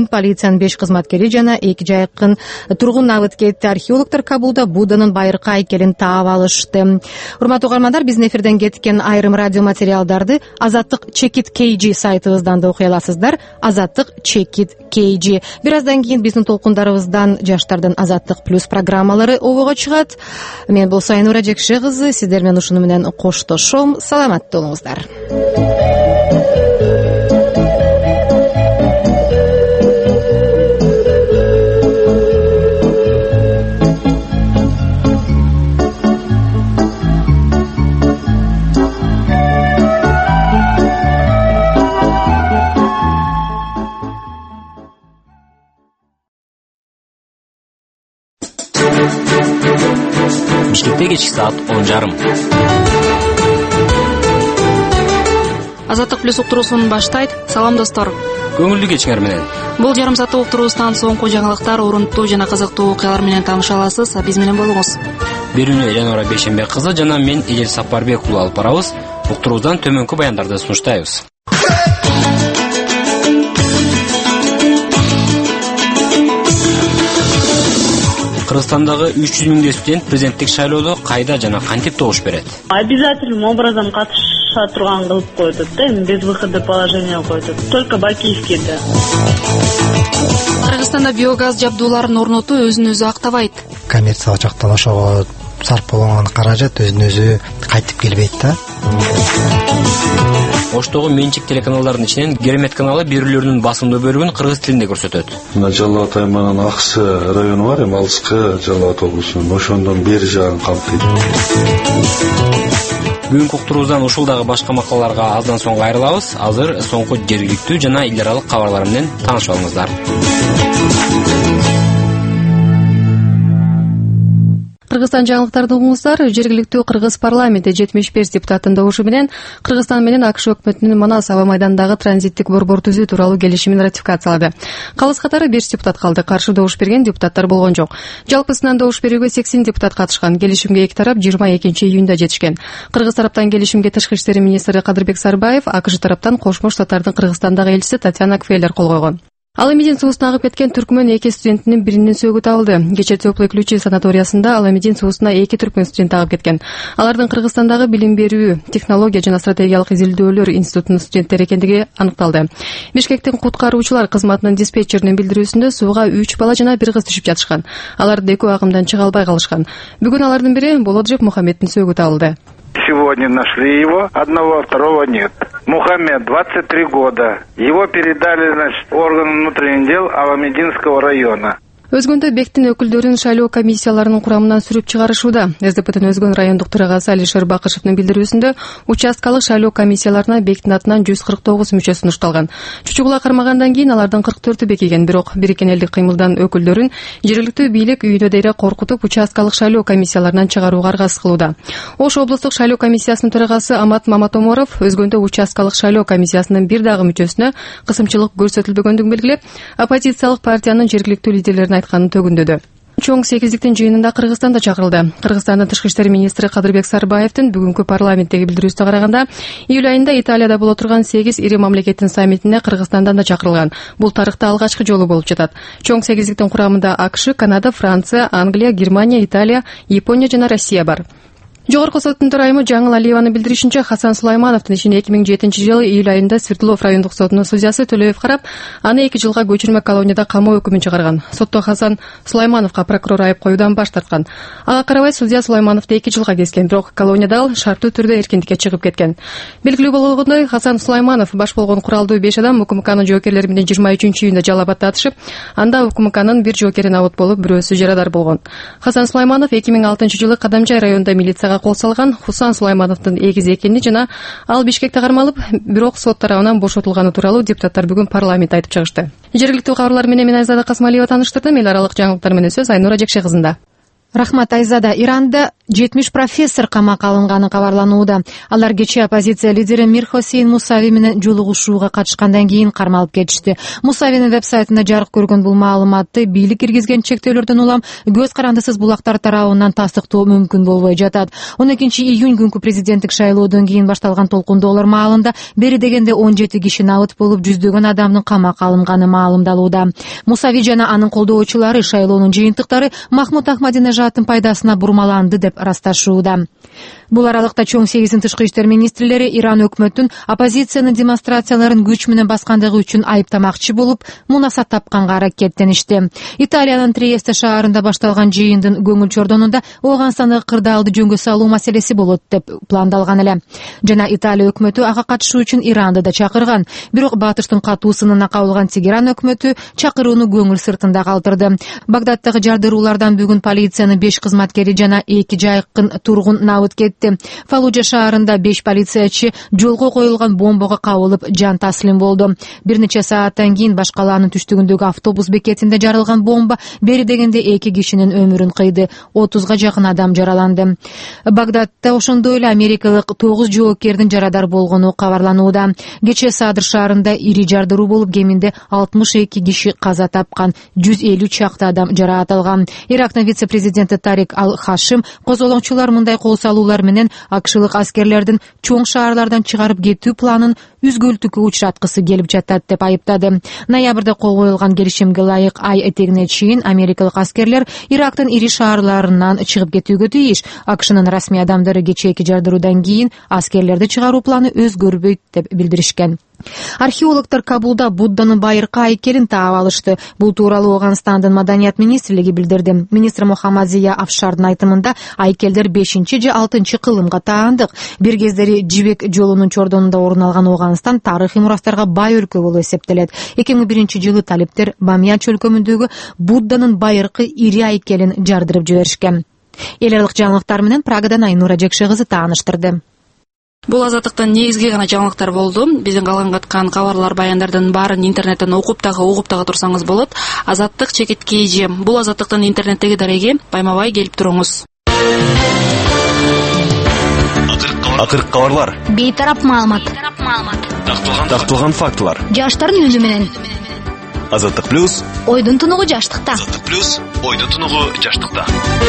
5 кызматкери жана 2 жайкын тургун абыт кетти. Археологдор Кабулда Будданын байыркы айкелин таап алышты. Урматтуу угармандар, биздин эфирден кеткен айрым радио материалдарды Азаттык Чекит KG сайтыбыздан да окуй аласыздар. Азаттык Чекит KG. Бир аздан кийин биздин толкундарыбыздан Жаштардын Азаттык плюс программалары обого чыгат. Мен болсо Айнура Жекше кызы сиздер менен ушуну менен коштошом. Саламатта болуңуздар. Бишкекте кечки саат 10:30. Азаттык плюс уктуруусун баштайт. Салам достор. Көңүлдүү кечиңер менен. Бул жарым сааттык уктуруубуздан соңку жаңылыктар, урунттуу жана кызыктуу окуялар менен тааныша аласыз. Биз менен болуңуз. Берүүнү Элеонора Бейшенбек кызы жана мен Эдил Сапарбек уулу алып барабыз. Уктуруубуздан төмөнкү баяндарды сунуштайбыз. Кыргызстандагы 300 миңдей студент президенттик шайлоодо кайда жана кантип добуш берет? Обязательным образом катыша турган кылып коюлат да, безвыходное положение коюлат. Только бакийскийде. Кыргызстанда биогаз жабдууларын орнотуу өзүн өзү актабайт. Коммерциялык жактан ошого сарп болгон каражат өзүн өзү кайтып келбейт да. Оштогу менчик телеканалдардын ичинен Керемет каналы берүүлөрүнүн басымдуу бөлүгүн кыргыз тилинде көрсөтөт. Мына Жалал Ат аймагынын Аксы району бар, эми алыскы Жалал Ат облусунун ошондон бери жагын камтыйт. Бүгүнкү уктуруубуздан ушул дагы башка макалаларга аздан соң кайрылабыз. Азыр соңку жергиликтүү жана эл аралык кабарлар менен таанышып алыңыздар. Кыргызстан жаңылыктарды угуңуздар. Жергиликтүү кыргыз парламенти 75 депутаттын добушу менен Кыргызстан менен АКШ өкмөтүнүн Манас аба майданындагы транзиттик борбор түзүү тууралуу келишимин ратификациялады. Калыс катары 5 депутат калды. Каршы добуш берген депутаттар болгон жок. Жалпысынан добуш берүүгө 80 депутат катышкан. Келишимге эки тарап 22 июнда жетишкен. Кыргыз тараптан келишимге тышкы иштер министри Кадырбек Сарбаев, АКШ тараптан Кошмо Штаттардын Кыргызстандагы элчиси Татьяна Квеллер кол койгон. Ал Эмидин суусуна агып кеткен түркмөн 2 студентинин биринин сөөгү табылды. Кече Теплый ключи санаториясында Ал Эмидин суусуна 2 түркмөн студент агып кеткен. Алардын Кыргызстандагы билим берүү, технология жана стратегиялык изилдөөлөр институтунун студенттери экендиги аныкталды. Бишкектин куткаруучулар кызматынын диспетчеринин билдирүүсүндө сууга 3 бала жана 1 кыз түшүп жатышкан. Алар экөө агымдан чыга албай калышкан. Бүгүн алардын бири Болоджеп Мухаммеддин сөөгү табылды. Сегодня нашли его, одного, второго нет. Мухаммед, 23 года. Его передали, органам внутренних дел Ал-Амединского района. Өзгөндө Бектин өкүлдөрүн шайлоо комиссияларынын курамынан сүрүп чыгарышууда. СДПтин Өзгөн райондук төрагасы Алишер Бакышевдин билдирүүсүндө участкалык шайлоо комиссияларына Бектин атынан 149 мүчө сунушталган. Чучугула кармагандан кийин алардын 44-ü бекиген, бирок Бириккен элдик кыймылдан өкүлдөрүн жергиликтүү бийлик үйүнө дейре коркутуп участкалык шайлоо комиссияларынан чыгарууга аргасыз кылууда. Ош облустук шайлоо комиссиясынын төрагасы Амат Маматоморов өзгөндө участкалык шайлоо комиссиясынын бир дагы мүчөсүнө кысымчылык көрсөтүлбөгөндүгүн белгилеп, оппозициялык партиянын жергиликтүү лидерлерин айтканын төгүндөдү. Чоң 8-диктин жыйынында Кыргызстанда чакырылды. Кыргызстандын тышкы иштер министри Кадырбек Сарбаевдин бүгүнкү парламенттеги билдирүүсүнө караганда, июль айында Италияда боло турган 8 ири мамлекеттин саммитине Кыргызстандан да чакырылган. Бул тарыхта алгачкы жолу болуп жатат. Чоң 8-диктин курамында АКШ, Канада, Франция, Англия, Германия, Италия, Япония жана Россия бар. Жогорку соттун төрайымы Жаңыл Алиеванын билдиришинче, Хасан Сулаймановдун ишин 2007-жылы июль айында Свердлов райондук сотунун судьясы Төлөев карап, аны 2 жылга көчүрмө колонияда камоо өкүмүн чыгарган. Сотто Хасан Сулаймановго прокурор айып коюудан баш тарткан. Ага карабай судья Сулаймановду 2 жылга kesкен, бирок колонияда ал шарттуу түрдө эркиндикке чыгып кеткен. Белгилүү болгондой, Хасан Сулайманов баш болгон куралдуу 5 адам УКМКнын жоокерлери менен 23-июнда жалап атташып, анда УКМКнын бир жоокери абот болуп, бирөөсү жарадар болгон. Хасан Сулайманов 2006-жылы Кадамжай районунда милицияга кол салган. Хусан Сулаймановдун эгиз экени жана ал Бишкекте кармалып, бирок сот тарабынан бошотулганы тууралуу депутаттар бүгүн парламентте айтып чыгышты. Жергиликтүү кабарлар менен мен Айзада Касмалиева тааныштырдым. Эл аралык жаңылыктар менен сөз Айнура Жекше кызында. Рахмат Айзада. Иранда 70 профессор камакка алынганы кабарланууда. Алар кечээ оппозиция лидери Мир Хосейн Мусави менен жолугушууга катышкандан кийин кармалып кетишти. Мусавинин веб-сайтында жарык көргөн бул маалыматты бийлик киргизген чектөөлөрдөн улам көз карандысыз булактар тарабынан тастыктоо мүмкүн болбой жатат. 12-июнь күнкү президенттик шайлоодон кийин башталган толкундоолор маалында бери дегенде 17 киши набыт болуп, жүздөгөн адамдын камакка алынганы маалымдалууда. Мусави жана анын колдоочулары шайлоонун жыйынтыктары Махмуд Ахмадинежаддын пайдасына бурмаланды деп расташууда. Бул аралыкта чоң 8 тышкы иштер министрлери Иран өкмөтүн оппозициянын демонстрацияларын күч менен баскандыгы үчүн айыптамакчы болуп, мунасат тапканга аракеттеништи. Италиянын Триесте шаарында башталган жыйындын көңүл чордонунда Ооганстандагы кырдаалды жөнгө салуу маселеси болот деп пландалган эле. Жана Италия өкмөтү ага катышуу үчүн Иранды да чакырган. Бирок батыштын катуу сынына кабылган Тегеран өкмөтү чакырууну көңүл сыртында калтырды. Багдадтагы жардыруулардан бүгүн полициянын 5 кызматкери жана 2 жайкын тургун набыт кетти. Фаллужа шаарында 5 полициячы жолго коюлган бомбага кабылып жан таслим болду. Бир нече сааттан кийин башкалаанын түштүгүндөгү автобус бекетинде жарылган бомба бери дегенде 2 кишинин өмүрүн кыйды. 30га жакын адам жараланды. Багдадта ошондой эле америкалык 9 жоокердин жарадар болгону кабарланууда. Кечээ Садыр шаарында ири жардыруу болуп, кеминде 62 киши каза тапкан, 150 чакты адам жараат алган. Ирактын вице-президенти Тарик Ал-Хашим козголоңчулар мындай кол салуулар менен акшылык аскерлердин чоң шаарлардан чыгарып кетүү планын үзгүлтүккө учураткысы келип жатат деп айыптады. Ноябрда кол коюлган келишимге ылайык ай этегине чейин америкалык аскерлер Ирактын ири шаарларынан чыгып кетүүгө тийиш. АКШнын расмий адамдары кечээки жардыруудан кийин аскерлерди чыгаруу планы өзгөрбөйт деп билдиришкен. Археологдор Кабулда Будданын байыркы айкелин таап алышты. Бул тууралуу Ооганстандын маданият министрлиги билдирди. Министр Мухаммадзия Афшардын айтымында айкелдер 5 же 6 кылымга таандык. Бир кездери Жибек жолунун чордонунда орун алган Ооганстан тарыхый мурастарга бай өлкө болуп эсептелет. 2001-жылы талиптер Бамиян чөлкөмүндөгү Будданын байыркы ири айкелин жардырып жиберишкен. Эл аралык жаңылыктар менен Прагадан Айнура Жекше кызы тааныштырды. Бул азаттыктан негизги гана жаңылыктар болду. Биздин калган каткан кабарлар, баяндардын баарын интернеттен угуп дагы турсаңыз болот. Азаттык _KG. Бул азаттыктын интернеттеги дареги. Байма-бай келип туруңуз. Акыркы кабарлар. Бейтарап маалымат. Такталган фактылар. Жаштардын үнү менен. Азаттык плюс. Ойдун тунугу жаштыкта. Азаттык плюс. Ойдун тунугу жаштыкта.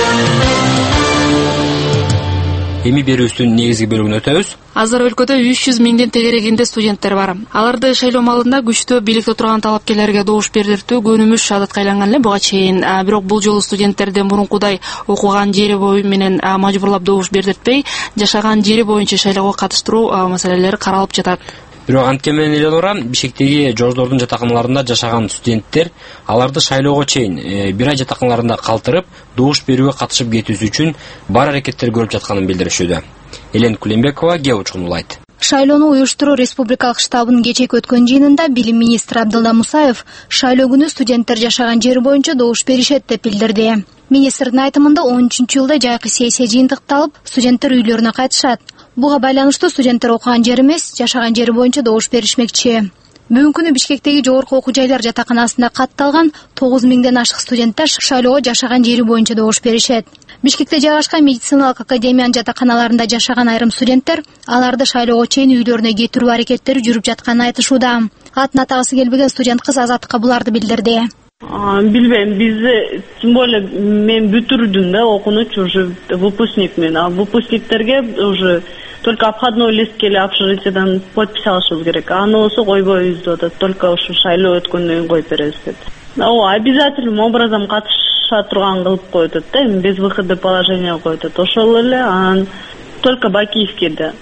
Эми берүүбүздүн негизги бөлүгүнө өтөбүз. Азыр өлкөдө 300 миңден тегерегинде студенттер бар. Аларды шайлоо маалында күчтүү бийликте турган талапкерлерге добуш бердиртүү күнүмүш адатка айланган эле буга чейин. Бирок бул жолу студенттердин мурункудай окуган жери боюнча менен мажбурлап добуш бердиртпей, жашаган жери боюнча шайлоого катыштыруу маселелери каралып жатат. Бирок анткени менен Элеонора, Бишкектеги жождордун жатаканаларында жашаган студенттер аларды шайлоого чейин бир ай жатаканаларында калтырып, добуш берүүгө катышып кетүүсү үчүн бар аракеттер көрүп жатканын билдиришүүдө. Элен Кулембекова кеп Шайлоону уюштуруу республикалык штабынын кечээки өткөн жыйынында билим министри Абдылда Мусаев шайлоо күнү студенттер жашаган жер боюнча добуш беришет деп билдирди. Министрдин айтымында 13-жылда жайкы сессия жыйынтыкталып, студенттер үйлөрүнө кайтышат. Буга байланыштуу студенттер окуган жер эмес, жашаган жери боюнча добуш беришмекчи. Бүгүнкү күнү Бишкектеги жогорку окуу жайлар жатаканасында катталган 9 миңден ашык студенттер шайлоого жашаган жери боюнча добуш беришет. Бишкекте жайгашкан медициналык академиянын жатаканаларында жашаган айрым студенттер аларды шайлоого чейин үйлөрүнө кетирүү аракеттери жүрүп жатканын айтышууда. Атын атагысы келбеген студент кыз Азаттыкка буларды билдирди. Билбейм, бизде тем более мен бүтүрдүм да, окунучу уже выпускник мен. А выпускниктерге уже только обходной листке или общежитиядан подпись алышыбыз керек. Аны болсо койбойбуз деп атат. Только ушу шайлоо өткөндөн кийин коюп беребиз деп. Обязательным образом катыша турган кылып коюп да, без выхода положения коюп. Ошол эле анан только Бакиевке да.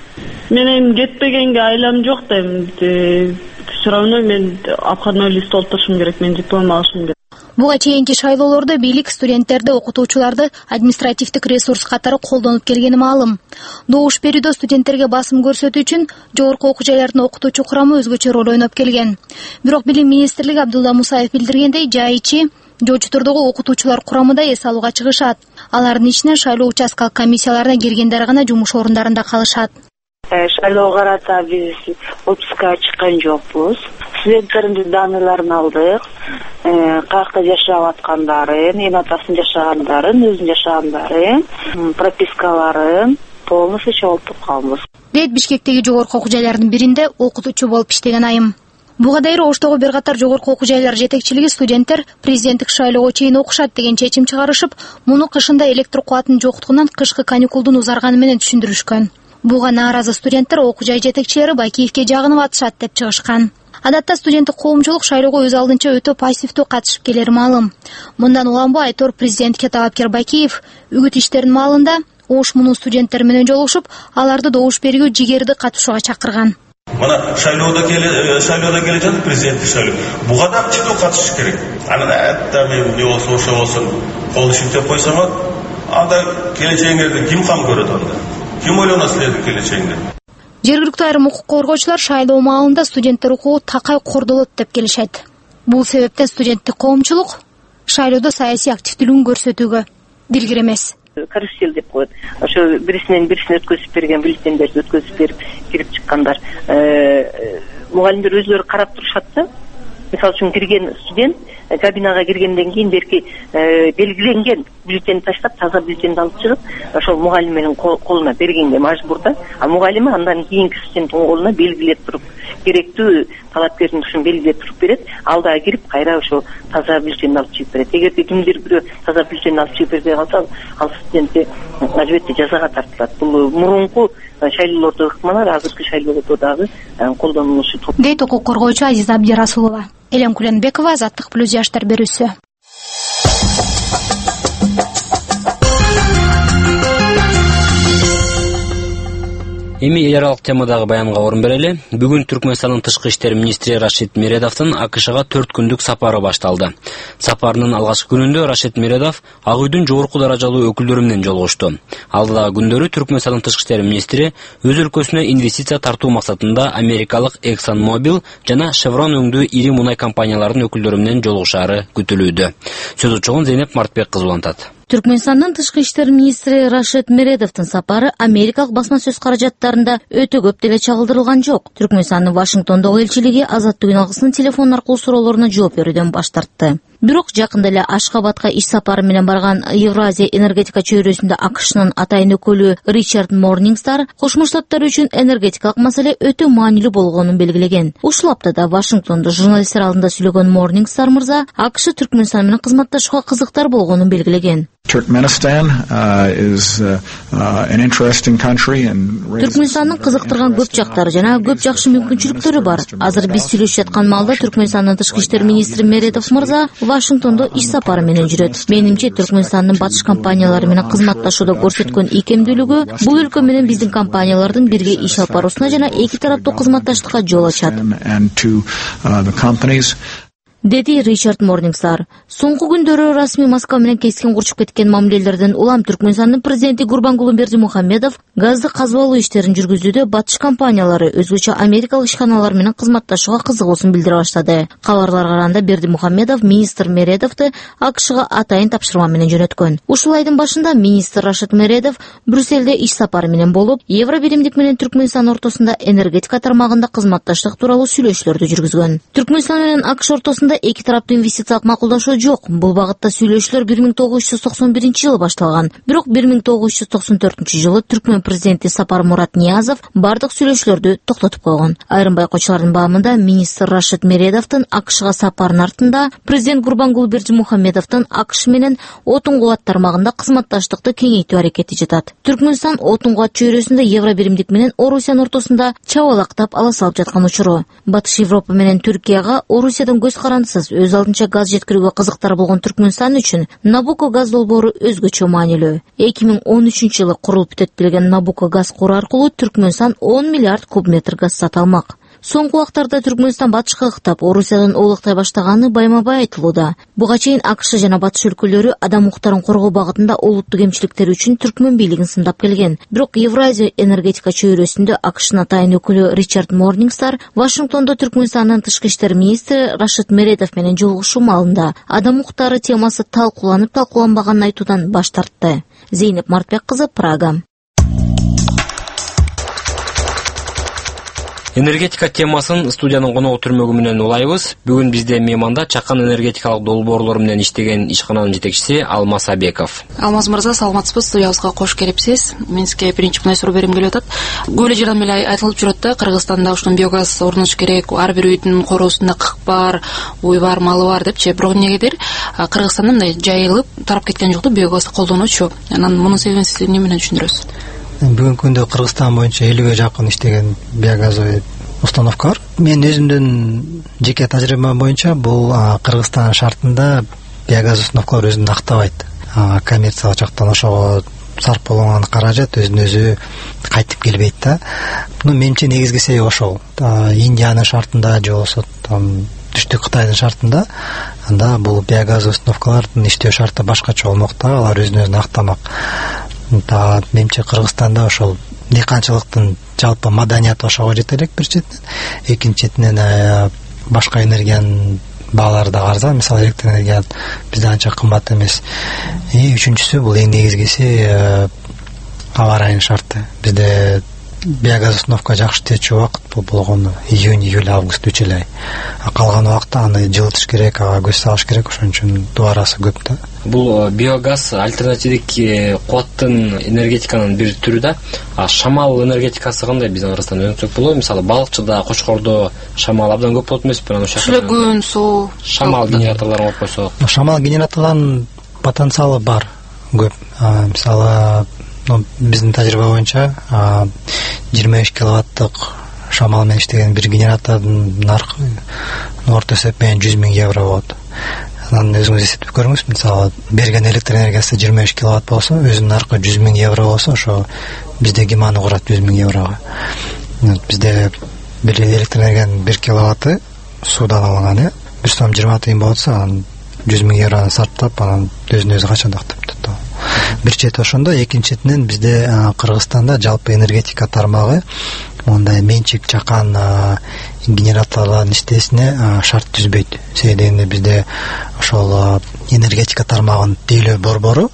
Мен кетпегенге айлам жок да, все равно мен обходной лист толтурушум керек, мен диплом алышым керек. Буга чейинки шайлоолордо бийлик студенттерди, окутуучуларды административдик ресурс катары колдонуп келгени маалым. Добуш берүүдө студенттерге басым көрсөтүү үчүн жогорку окуу жайлардын окутуучу курамы өзгөчө роль ойноп келген. Бирок билим министрлиги Абдулла Мусаев билдиргендей, жай ичи жочтордогу окутуучулар курамы да эс алууга чыгышат. Алардын ичинен шайлоо участкалык комиссияларына киргендер гана жумуш орундарында калышат. Шайлоого карата биз отпускага чыккан жокпуз. Студенттерибиздин данныйларын алдык. Каякта жашап аткандарын, эне атасын жашагандарын, өзүнүн жашагандарын, пропискаларын полностью чогултуп калдык. Дейт Бишкектеги жогорку окуу жайлардын биринде окутуучу болуп иштеген айым. Буга дайыр Оштогу бир катар жогорку окуу жайлар жетекчилиги студенттер президенттик шайлоого чейин окушат деген чечим чыгарышып, муну кышында электр кубатынын жоктугунан кышкы каникулдун узарганы менен түшүндүрүшкөн. Буга нааразы студенттер окуу жай жетекчилери Байкиевке жагынып атышат деп чыгышкан. Адатта студенттик коомчулук шайлоого өз алдынча өтө пассивдүү катышып келери маалым. Мындан улам Айтор президентке талапкер Байкиев үгүт иштеринин маалында Ош мунун студенттер менен жолугушуп, аларды добуш берүү жигерди катышууга чакырган. Мына шайлоодо келе жатат президенттик шайлоо. Буга да активдүү катышыш керек. Анан мен не болсо ошо болсун кол шилтеп койсоң, анда келечегиңерди ким кам көрөт анда? Ким ойлонот силердин келечегиңерди? Жергиликтүү айрым укук коргоочулар шайлоо маалында студенттер укугу такай кордолот деп келишет. Бул себептен студенттик коомчулук шайлоодо саясий активдүүлүгүн көрсөтүүгө дилгир эмес. Карусел деп коет. Ошо бирисинен бирисине өткөзүп берген бюллетендерди өткөзүп берип кирип чыккандар. Мугалимдер өзлөрү карап турушат да. Мисалы үчүн кирген студент кабинага киргенден кийин берки белгиленген бюллетенди таштап, таза бюллетенди алып чыгып, ошол мугалимдин колуна бергенге мажбур да. А мугалими андан кийинки студенттин колуна белгилеп туруп, керектүү талапкердин ушун белгилеп туруп берет. Ал дагы кирип кайра ошо таза бюллетенди алып чыгып берет. Эгерде кимдир бирөө таза бюллетенди алып чыгып бербей калса, ал студентти албетте жазага тартылат. Бул мурунку шайлоолордо ыкмалар, азыркы шайлоодо дагы колдонулушу. Дейт укук коргоочу Азиза Абдирасулова. Элем Куленбекова, Азаттык плюс жаштар берүүсү. Эми эл аралык темадагы баянга орун берели. Бүгүн Түркмөнстандын тышкы иштер министри Рашид Мередовдун АКШга 4 күндүк сапары башталды. Сапарынын алгачкы күнүндө Рашид Мередов Ак үйдүн жогорку даражалуу өкүлдөрү менен жолугушту. Алдагы күндөрү Түркмөнстандын тышкы иштер министри өз өлкөсүнө инвестиция тартуу максатында америкалык ExxonMobil жана Chevron өңдүү ири мунай компанияларынын өкүлдөрү менен жолугушаары күтүлүүдө. Сөз учугун Зейнеп Мартбек кызы улантат. Түркмөнстандын тышкы иштер министри Рашид Мередовдун сапары америкалык басма сөз каражаттарында өтө көп деле чагылдырылган жок. Түркмөнстандын Вашингтондогу элчилиги Азаттык алгысынын телефон аркылуу суроолоруна жооп берүүдөн баш тартты. Бирок жакында эле Ашхабадка иш сапары менен барган Евразия энергетика чөйрөсүндө АКШнын атайын өкүлү Ричард Морнингстар Кошмо Штаттар үчүн энергетикалык маселе өтө маанилүү болгонун белгилеген. Ушул аптада Вашингтондо журналисттер алдында сүйлөгөн Морнингстар мырза АКШ Түркмөнстан менен кызматташууга кызыктар болгонун белгилеген. Түркмөнстандын кызыктырган көп жактары жана көп жакшы мүмкүнчүлүктөрү бар. Азыр биз сүйлөшүп жаткан маалда Түркмөнстандын тышкы иштер министри Мередов мырза Вашингтондо иш сапары менен жүрөт. Менимче Түркмөнстандын батыш компаниялары менен кызматташууда көрсөткөн ийкемдүүлүгү бул өлкө менен биздин компаниялардын бирге иш алып баруусуна жана эки тараптуу кызматташтыкка жол ачат. Деди Ричард Морнингстар. Соңку күндөрү расмий Москва менен кескин курчуп кеткен мамилелерден улам Түркмөнстандын президенти Гурбангулы Бердимухамедов газды казып алуу иштерин жүргүзүүдө батыш компаниялары өзгөчө америкалык ишканалар менен кызматташууга кызыгуусун билдире баштады. Кабарларга караганда Бердимухамедов министр Мередовду АКШга атайын тапшырма менен жөнөткөн. Ушул айдын башында министр Рашид Мередов Брюссельде иш сапары менен болуп, Евро биримдик менен Түркмөнстан ортосунда энергетика тармагында кызматташтык тууралуу сүйлөшүүлөрдү жүргүзгөн. Түркмөнстан менен АКШ ортосунда эки тараптуу инвестициялык макулдашуу жок. Бул багытта сүйлөшүүлөр 1991-жылы башталган. Бирок 1994-жылы Түркмөн президенти Сапар Мурат Ниязов бардык сүйлөшүүлөрдү токтотуп койгон. Айрым байкоочулардын баамында министр Рашид Мередовдун АКШга сапарынын артында президент Гурбангулы Бердимухамедовдун АКШ менен отун кубат тармагында кызматташтыкты кеңейтүү аракети жатат. Түркмөнстан отун кубат чөйрөсүндө Евро биримдик менен Орусиянын ортосунда чабалактап ала салып жаткан учуру. Батыш Европа менен Түркияга Орусиядан көз карандысыз өз алдынча газ жеткирүүгө кызыктар болгон Түркмөнстан үчүн Набуко газ долбоору өзгөчө маанилүү. 2013-жылы курулуп бүтөттүлгөн Набуко газ куру аркылуу Түркмөнстан 10 миллиард куб метр газ сата алмак. Соңку убактарда Түркмөнстан батышка ыктап, Орусиядан олуктай баштаганы байма-бай айтылууда. Буга чейин АКШ жана батыш өлкөлөрү адам укуктарын коргоо багытында олуттуу кемчиликтери үчүн Түркмөн бийлигин сындап келген. Бирок Евразия энергетика чөйрөсүндө АКШнын атайын өкүлү Ричард Морнингстар Вашингтондо Түркмөнстандын тышкы иштер министри Рашид Мередов менен жолугушуу маалында адам укуктары темасы талкууланбаганын айтуудан баш тартты. Зейнеп Мартбек кызы, Прага. Энергетика темасын студиянын коногу түрмөгү менен улайбыз. Бүгүн бизде мейманда чакан энергетикалык долбоорлор менен иштеген ишкананын жетекчиси Алмаз Абеков. Алмаз мырза, саламатсызбы? Студиябызга кош келипсиз. Мен сизге биринчи мындай суроо берим келип атат. Көп эле жерден эле айтылып жүрөт да, Кыргызстанда ушул биогаз орнотуш керек, ар бир үйдүн короосунда кык бар, уй бар, малы бар депчи. Бирок эмнегедир Кыргызстанда мындай жайылып тарап кеткен жок да биогазды колдонуучу. Анан мунун себебин сиз эмне менен түшүндүрөсүз? Бүгүнкү күндө Кыргызстан боюнча 50ге жакын иштеген биогазовый установка бар. Мен өзүмдүн жеке тажрыйбам боюнча бул Кыргызстан шартында биогаз установкалар өзүн актабайт. Коммерциялык жактан ошого сарп болгон каражат өзүн-өзү кайтып келбейт да. Менимче негизги себеби ошол. Индиянын шартында же болбосо түштүк Кытайдын шартында анда бул биогаз установкалардын иштөө шарты башкача болмок да, алар өзүн-өзүн актамак. Менимче Кыргызстанда ошол дыйканчылыктын жалпы маданияты ошого жете элек бир четинен, экинчи четинен башка энергиянын баалары да арзан, мисалы электр энергия бизде анча кымбат эмес. Үчүнчүсү бул эң негизгиси аба ырайынын шарты. Бизде биогаз установка жакшы иштечү убакыт бул болгону июнь, июль, август 3 ай. Калган убакта аны жылытыш керек, ага көз салыш керек, ошон үчүн дуарасы көп да. Бул биогаз альтернативдик кубаттын энергетиканын бир түрү да. Шамал энергетикасы кандай биздин Кыргызстанда өнүксөк болобу? Мисалы балыкчыда, Кочкордо шамал абдан көп болот эмеспи? Анан Сүлөгүн, суу, шамал генераторлорун коюп койсок. Шамал генераторлорунун потенциалы бар, көп. Мисалы биздин тажрыйба боюнча 23 киловаттык шамал менен иштеген бир генератордун наркы орто эсеп менен 100 000 евро болот. Анан өзүңүз эсептеп көрүңүз, мисалы берген электр энергиясы 23 киловатт болсо, өзүнүн наркы 100 000 евро болсо, ошо бизде геманы курат 100 000 еврого. Бизде бир электр энергиянын 1 киловатты суудан алынган, 1 сом 20 тыйын болсо, анан 100 000 евроны сарптап, анан өзүн-өзү качан актап турат. Бир чети ошондо, экинчи четинен бизде Кыргызстанда жалпы энергетика тармагы мондай менчик чакан генераторлордун иштесине шарт түзбөйт. Себеби дегенде бизде ошол энергетика тармагынын тейлөө борбору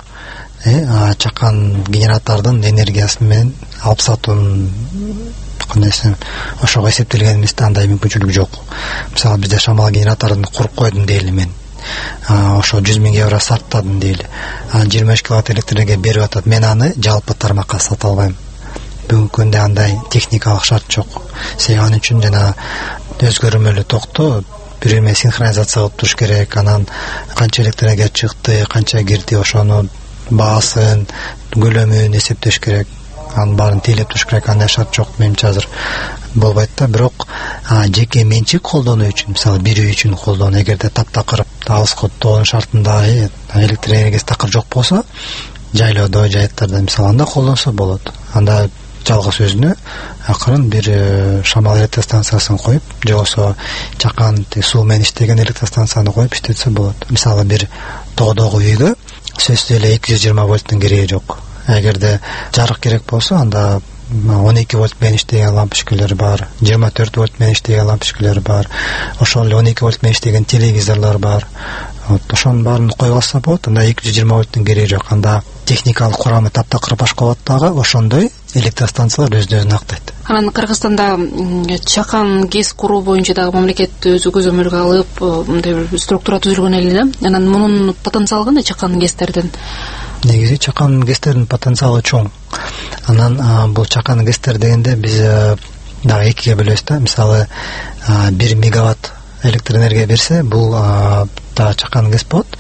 чакан генератордун энергиясы менен алып сатуунун кандайсы ошого эсептелген эмес да, андай мүмкүнчүлүк жок. Мисалы бизде шамал генераторун куруп койдум дейли мен. Ошо 100 000 евро сарптадым дейли. 23 киловатт электр энергия берип атат. Мен аны жалпы тармакка сата албайм. Бүгүнкү күндө андай техникалык шарт жок. Себеби анын үчүн жана өзгөрмөлүү токтоо бири менен синхронизация кылып туруш керек. Анан канча электр энергия чыкты, канча кирди, ошону баасын, көлөмүн эсептеш керек. Анын баарын тейлеп туруш керек. Андай шарт жок менимче азыр болбойт да. Бирок жеке менчик колдонуу үчүн, мисалы бир үй үчүн колдонуу, эгерде таптакыр алыска тоонун шартында электр энергиясы такыр жок болсо, жайлоодо, жайыттарда мисалы анда колдонсо болот. Анда жалгыз өзүнө акырын бир шамал электростанциясын коюп, же болбосо чакан суу менен иштеген электростанцияны коюп иштетсе болот. Мисалы бир тоодогу үйгө сөзсүз эле 220 вольттун кереги жок. Эгерде жарык керек болсо, анда 12 вольт менен иштеген лампочкалар бар, 24 вольт менен иштеген лампочкалар бар, ошол эле 12 вольт менен иштеген телевизорлор бар. Ошонун баарын коюп алса болот. Анда 220 вольттун кереги жок. Анда техникалык курамы таптакыр башка болот дагы, ошондой электростанциялар өзүн актайт. Анан Кыргызстанда чакан гез куруу боюнча дагы мамлекет өзү көзөмөлгө алып, мындай бир структура түзүлгөн эле да. Анан мунун потенциалы кандай чакан гездердин? Негизи чакан гезтердин потенциалы чоң. Анан бул чакан гезтер дегенде биз дагы экиге бөлөбүз да. Мисалы 1 мегаватт электр энергия берсе, бул да чакан гез болот.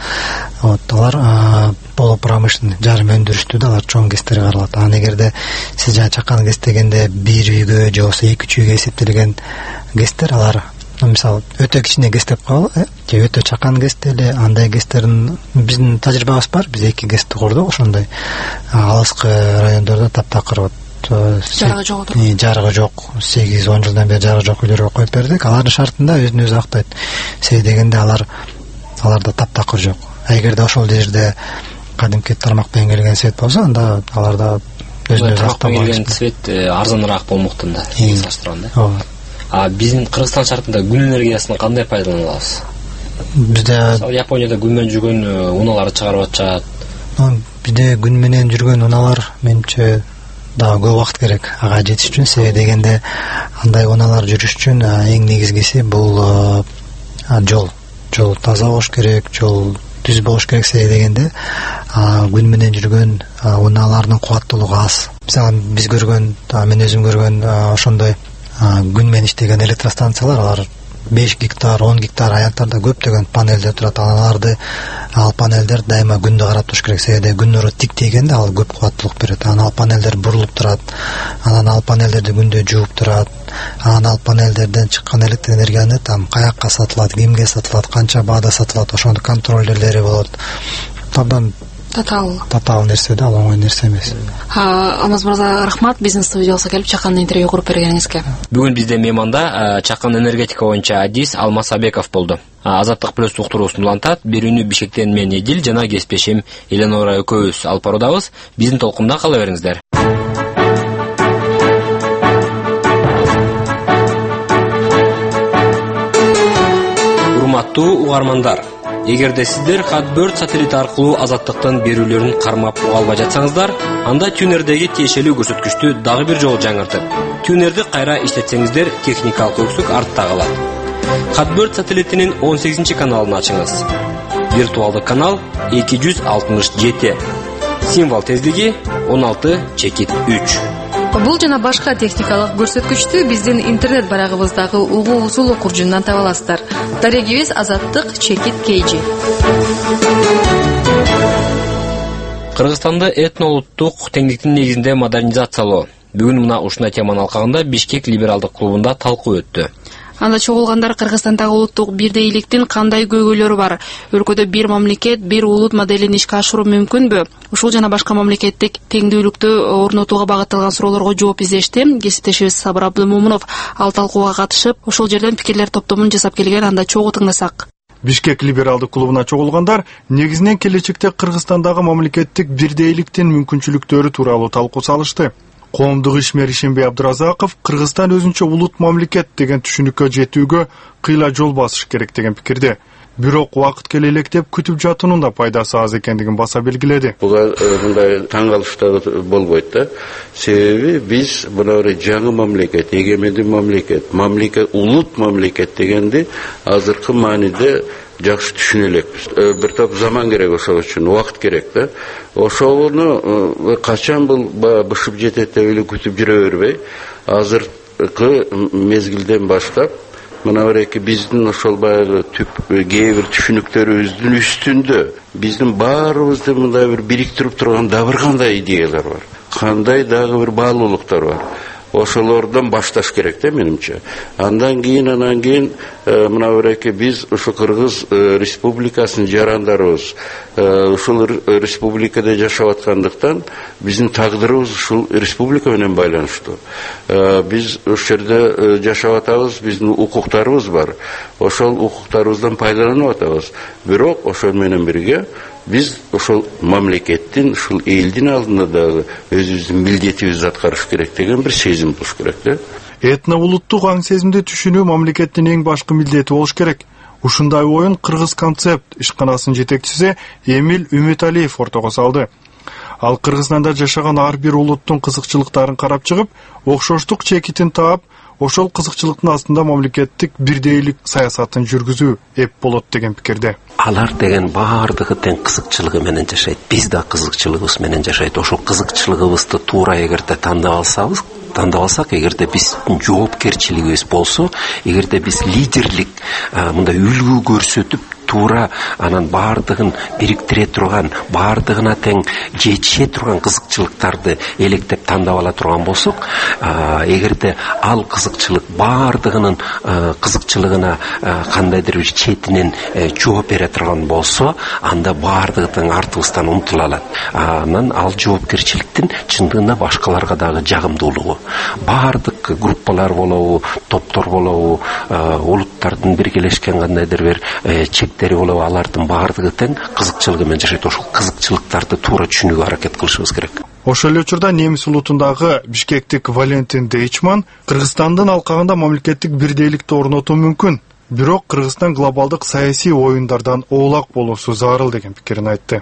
Алар полупромышленный жарым өндүрүштүү да, алар чоң гезтер каралат. Анан эгерде сиз жана чакан гез дегенде бир үйгө же болбосо 2-3 үйгө эсептелген гезтер, алар мисалы өтө кичине гез деп коелу, же өтө чакан гез деле, андай гезтердин биздин тажрыйбабыз бар. Биз 2 гезди курдук, ошондой алыскы райондордо таптакыр жарыгы жок, 8-10 жылдан бери жарыгы жок үйлөргө коюп бердик. Алардын шартында өзүн-өзү актайт. Себеби дегенде аларда таптакыр жок. Эгерде ошол жерде кадимки тармак менен келген свет болсо, анда аларда өзүн-өзү актабайт. Келген свет арзаныраак болмоктун да, салыштырганда. Биздин Кыргызстан шартында күн энергиясын кандай пайдалана алабыз? Бизде Японияда күн менен жүргөн унааларды чыгарып атышат. Бизде күн менен жүргөн унаалар менимче дагы көп убакыт керек ага жетиш үчүн. Себеби дегенде андай унаалар жүрүш үчүн эң негизгиси бул жол таза болуш керек, жол түз болуш керек. Себеби дегенде күн менен жүргөн унаалардын кубаттуулугу аз. Мисалы биз көргөн, мен өзүм көргөн ошондой күн менен иштеген электростанциялар, алар 5 гектар, 10 гектар аянттарда көптөгөн панелдер турат. Ал панелдер дайыма күндү карап туруш керек. Себеби күн нуру тик тийгенде ал көп кубаттуулук берет. Ал панелдер бурулуп турат. Анан ал панелдерди күндө жууп турат. Анан ал панелдерден чыккан электр энергияны каякка сатылат, кимге сатылат, канча баада сатылат, ошондо контроллерлери болот. Абдан татаал нерсе да, ал оңой нерсе эмес. Алмаз мырза, рахмат биздин студиябызга келип чакан интервью куруп бергениңизге. Бүгүн бизде мейманда чакан энергетика боюнча адис Алмаз Абеков болду. Азаттык плюс уктуруусун улантат. Берүүнү Бишкектен мен Эдил жана кесиптешим Эленора экөөбүз алып баруудабыз. Биздин толкунда кала бериңиздер. Урматтуу угармандар, эгерде сиздер Хатберт сателлит аркылуу азаттыктын берүүлөрүн кармап уга албай жатсаңыздар, анда тюнердеги тиешелүү көрсөткүчтү дагы бир жолу жаңыртып, тюнерди кайра иштетсеңиздер техникалык өксүк артта калат. Хатберт сателлитинин 18 каналын ачыңыз. Виртуалдык канал 267. Символ тездиги 16/3. Бул жана башка техникалык көрсөткүчтү биздин интернет барагыбыздагы угуу усулу куржундан таба аласыздар. Дарегибиз azattik.kg. Кыргызстанды этно-улуттук теңдиктин негизинде модернизациялоо. Бүгүн мына ушундай теманын алкагында Бишкек либералдык клубунда талкуу өттү. Анда чогулгандар Кыргызстандагы улуттук бирдейликтин кандай көйгөйлөрү бар? Өлкөдө бир мамлекет, бир улут моделин ишке ашыруу мүмкүнбү? Ушул жана башка мамлекеттик теңдүүлүктү орнотууга багытталган суроолорго жооп издешти. Кесиптешибиз Сабыр Абдымомунов ал талкууга катышып, ошол жерден пикирлер топтомун жасап келген. Анда чогуу тыңдасак. Бишкек либералдык клубуна чогулгандар негизинен келечекте Кыргызстандагы мамлекеттик бирдейликтин мүмкүнчүлүктөрү тууралуу талкуу салышты. Коомдук ишмер Ишембей Абдыразаков Кыргызстан өзүнчө улут мамлекет деген түшүнүккө жетүүгө кыйла жол басыш керек деген пикирде. Бирок убакыт келе элек деп күтүп жатуунун да пайдасы аз экендигин баса белгиледи. Буга мындай таң калыштагы болбойт да. Себеби биз мына жаңы мамлекет, эгемендүү мамлекет, улут мамлекет дегенди азыркы мааниде жакшы түшүнө элекпиз. Бир топ заман керек ошол үчүн, убакыт керек да. Ошону качан бул бышып жетет деп эле күтүп жүрө бербей, азыркы мезгилден баштап мына биздин ошол баягы кээ бир түшүнүктөрүбүздүн үстүндө биздин баарыбызды мындай бир бириктирип турган дагы бир кандай идеялар бар. Кандай дагы бир баалуулуктар бар. Ошолордон башташ керек да менимче. Андан кийин мына биз ушу Кыргыз республикасынын жарандарыбыз, ушул республикада жашап аткандыктан биздин тагдырыбыз ушул республика менен байланыштуу. Биз ошол жерде жашап атабыз, биздин укуктарыбыз бар. Ошол укуктарыбыздан пайдаланып атабыз. Бирок ошол менен бирге биз ошол мамлекеттин, ушул элдин алдында дагы өзүбүздүн милдетибизди аткарыш керек деген бир сезим болуш керек да. Этно-улуттук аң сезимди түшүнүү мамлекеттин эң башкы милдети болуш керек. Ушундай оюн Кыргыз концепт ишканасынын жетекчиси Эмил Үмүталиев ортого салды. Ал Кыргызстанда жашаган ар бир улуттун кызыкчылыктарын карап чыгып, окшоштук чекитин таап, ошол кызыкчылыктын астында мамлекеттик бирдейлик саясатын жүргүзүү эп болот деген пикирде. Алар деген баардыгы тең кызыкчылыгы менен жашайт. Биз да кызыкчылыгыбыз менен жашайт. Ошол кызыкчылыгыбызды туура эгерде тандап алсак, эгерде биз жоопкерчилигибиз болсо, эгерде биз лидерлик мындай үлгү көрсөтүп туура анан баардыгын бириктире турган, баардыгына тең жетише турган кызыкчылыктарды электеп тандап ала турган болсок, эгерде ал кызыкчылык баардыгынын кызыкчылыгына кандайдыр бир четинен жооп бере турган болсо, анда баардыгы тең артыбыздан умтула алат. Анан ал жоопкерчиликтин чындыгында башкаларга дагы жагымдуулугу. Баардык группалар болобу, топтор болобу, улуттардын биргелешкен кандайдыр бир болобу, алардын баардыгы тең кызыкчылыгы менен жашайт. Ошол кызыкчылыктарды туура түшүнүүгө аракет кылышыбыз керек. Ошол эле учурда немис улутундагы бишкектик Валентин Дейчман Кыргызстандын алкагында мамлекеттик бирдейликти орнотуу мүмкүн. Бирок Кыргызстан глобалдык саясий оюндардан оолак болуусу зарыл деген пикирин айтты.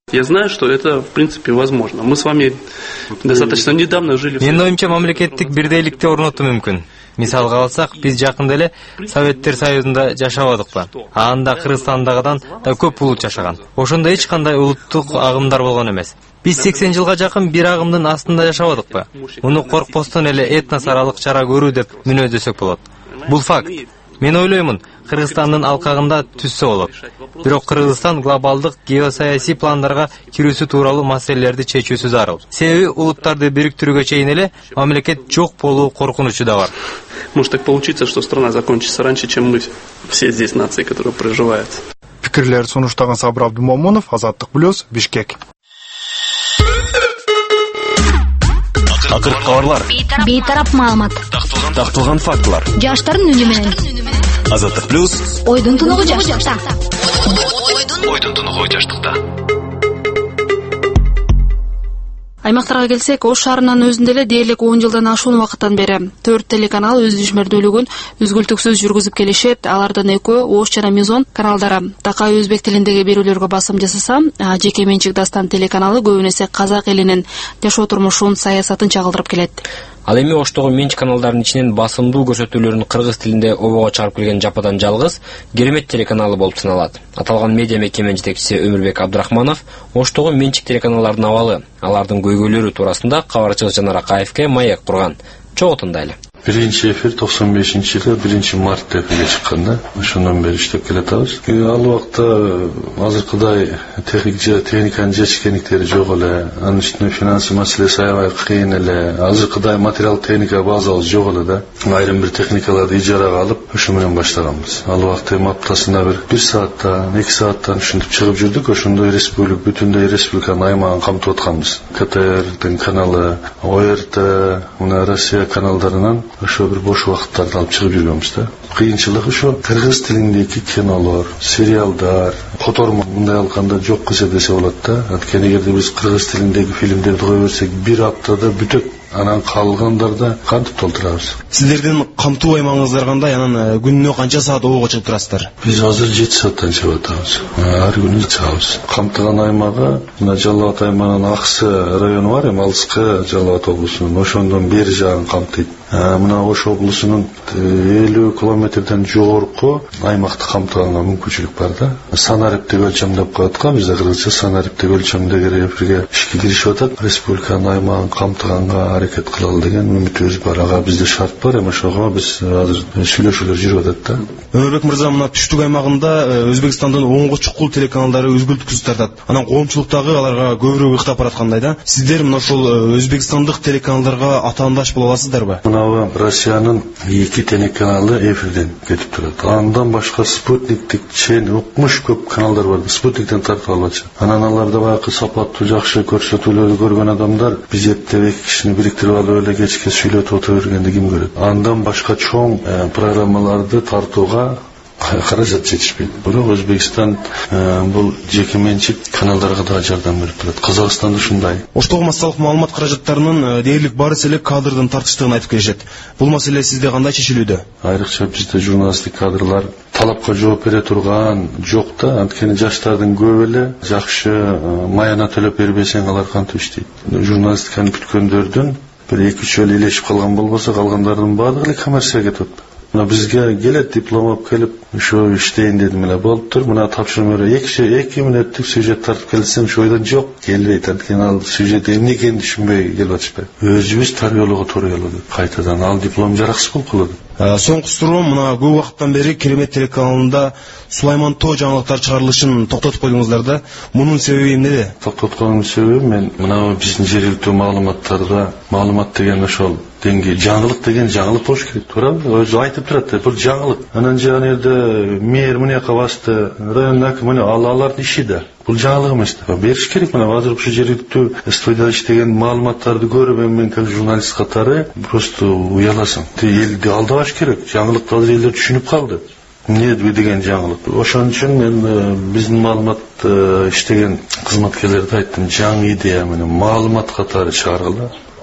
Я знаю, что это, в принципе, возможно. Мы с вами достаточно недавно жили... Менин оюмча мамлекеттик бирдейликти орнотуу мүмкүн. Мисалга алсак, биз жакында эле Советтер Союзунда жашабадыкпы? Анда Кыргызстандагыдан да көп улут жашаган. Ошондо эч кандай улуттук агымдар болгон эмес. Биз 80 жылга жакын бир агымдын астында жашабадыкпы? Муну коркпостон эле этнос аралык чара көрүү деп мүнөздөсөк болот. Бул факт. Мен ойлоймун, Кыргызстандын алкагында түссө болот. Бирок Кыргызстан глобалдык геосаясий пландарга кирүүсү тууралуу маселелерди чечүүсү зарыл. Себеби улуттарды бириктирүүгө чейин эле мамлекет жок болуу коркунучу да бар. Может так получиться, что страна закончится раньше, чем мы все здесь нации, которые проживают. Пикирлерди сунуштаган Сабыр Абдумомунов, Азаттык плюс, Бишкек. Акыркы кабарлар. Бейтарап маалымат. Такталган фактылар. Жаштардын үнү менен. Азаттык плюс. Ойдун тунугу жаштыкта. Ойдун тунугу жаштыкта. Аймактарга келсек, Ош шаарынын өзүндө эле дээрлик 10 жылдан ашуун убакыттан бери 4 телеканал өз ишмердүүлүгүн үзгүлтүксүз жүргүзүп келишет. Алардын экөө Ош жана Мизон каналдары. Такай өзбек тилиндеги берүүлөргө басым жасаса, жеке менчик Дастан телеканалы көбүн эсе казак элинин жашоо турмушун, саясатын чагылдырып келет. Ал эми Оштогу менчик каналдардын ичинен басымдуу көрсөтүүлөрүн кыргыз тилинде обого чыгарып келген жападан жалгыз Керемет телеканалы болуп саналат. Аталган медиа мекеменин жетекчиси Өмүрбек Абдрахманов Оштогу менчик телеканалдардын абалы, алардын көйгөйлөрү туурасында кабарчы Жанар Акаевке маек курган. Чогуу тыңдайлы. Birinci efir 95-yılı 1 Mart'ta efirge çıkkanda şundan beri işlep keletimiz. Al vakta azırkıday teknikanın geçkenlikleri çok öyle. Anın üstüne finansi meselesi ayvay kıyın öyle. Azırkıday materyal teknika bazı çok öyle da. Ayrım bir teknikalarda icara alıp hoşumuyla başlagamız. Al vakta haftasında bir saatten, 2 saatten düşünüp çıkıp jürdük. Hoşunda Respublik, bütün de Respublikanın aymağın kamtı otkamız. KTR'den kanalı, ORT, Rusya kanallarından şu bir boş vakitlerde alıp çıkıp yürüyormuş da. Kıyınçılığı şu, Kırgız tilindeki kinolar, seriallar, kotorma bunday alkanda çok kısa dese olat da. Atkeni geldi biz Kırgız tilindeki filmleri koyuversek bir haftada bütün анан калгандарда кантип толтурабыз. Сиздердин камтуу аймагыңыздар кандай? Анан күнүнө канча саат обого чыгып турасыздар? Биз азыр 7 сааттан чыгып атабыз. Ар күнү чыгабыз. Камтыган аймагы мына Жалал Абад аймагынын Аксы району бар, эми Алыскы Жалал Абад облусунун ошондон бери жагын камтыйт. Мына Ош облусунун 50 километрден жогорку аймакты камтыганга мүмкүнчүлүк бар да. Санариптик өлчөм деп коет го, бизде кыргызча санариптик өлчөмдө эфирге ишке киришип атат. Республиканын аймагын камтыганга аракет кылалы деген үмүтүбүз бар. Ага бизде шарт бар, эми ошого биз азыр сүйлөшүүлөр жүрүп атат да. Өмүрбек мырза, мына түштүк аймагында Өзбекстандын оңго чукул телеканалдары үзгүлтүксүз тартат. Анан коомчулуктагы аларга көбүрөөк ыктап бараткандай да. Сиздер мына ошол өзбекстандык телеканалдарга атаандаш боло аласыздарбы? Мына Россиянын 2 телеканалы эфирден кетип турат. Андан башка Спутниктик чен укмуш көп каналдар бар. Спутниктен тартып албачы. Анан аларда баягы сапаттуу жакшы көрсөтүүлөрдү көргөн адамдар биз эптеп 2 кишини бириктирип алып эле кечке сүйлөтүп отура бергенди ким көрөт? Андан башка чоң программаларды тартууга каражат жетишпейт. Бирок Өзбекстан бул жеке менчик каналдарга да жардам берип турат. Казакстанда ушундай. Оштогу массалык маалымат каражаттарынын дээрлик барыс эле кадрдын тартыштыгын айтып келишет. Бул маселе сизде кандай чечилүүдө? Айрыкча бизде журналисттик кадрлар талапка жооп бере турган жок да. Анткени жаштардын көбү эле жакшы маяна төлөп бербесең алар кантип иштейт. Журналистиканы бүткөндөрдүн bir 2-3 жолу илешип калган болбосо, калгандардын баардыгы коммерцияга кетет. Мына бизге келет диплом алып келип, ошо иштейин дедим эле болуптур. Мына тапшырма бере 2 мүнөттүк сюжет тартып келсем, ошо ойдон жок, келбейт. Анткени ал сюжет эмне экенин түшүнбөй келип атышпайт. Өзүбүз тарбиялоого туура келди. Кайтадан ал диплом жараксыз болуп калды. Соңку суроо, мына көп убакыттан бери Керемет телеканалында Сулайман Тоо жаңылыктар чыгарылышын токтотуп койдуңуздар да. Мунун себеби эмнеде? Токтотконун себеби мен мына биздин жергиликтүү маалыматтарда маалымат деген ошол деңгей жаңылык деген жаңылык болуш керек. Туурабы? Өзү айтып турат, бул жаңылык. Анан жана жерде мэр мынаяка басты, район акимы алардын иши да. Бул жаңылык эмес да. Бериш керек. Мына азыр ушу жергиликтүү студияда иштеген маалыматтарды көрүп мен как журналист катары просто уяласың. Элди алдабаш керек. Жаңылыкты азыр элдер түшүнүп калды. Эмне деген жаңылык. Ошон үчүн мен биздин маалымат иштеген кызматкерлерге айттым, жаңы идея менен маалымат катары чыгаргыла.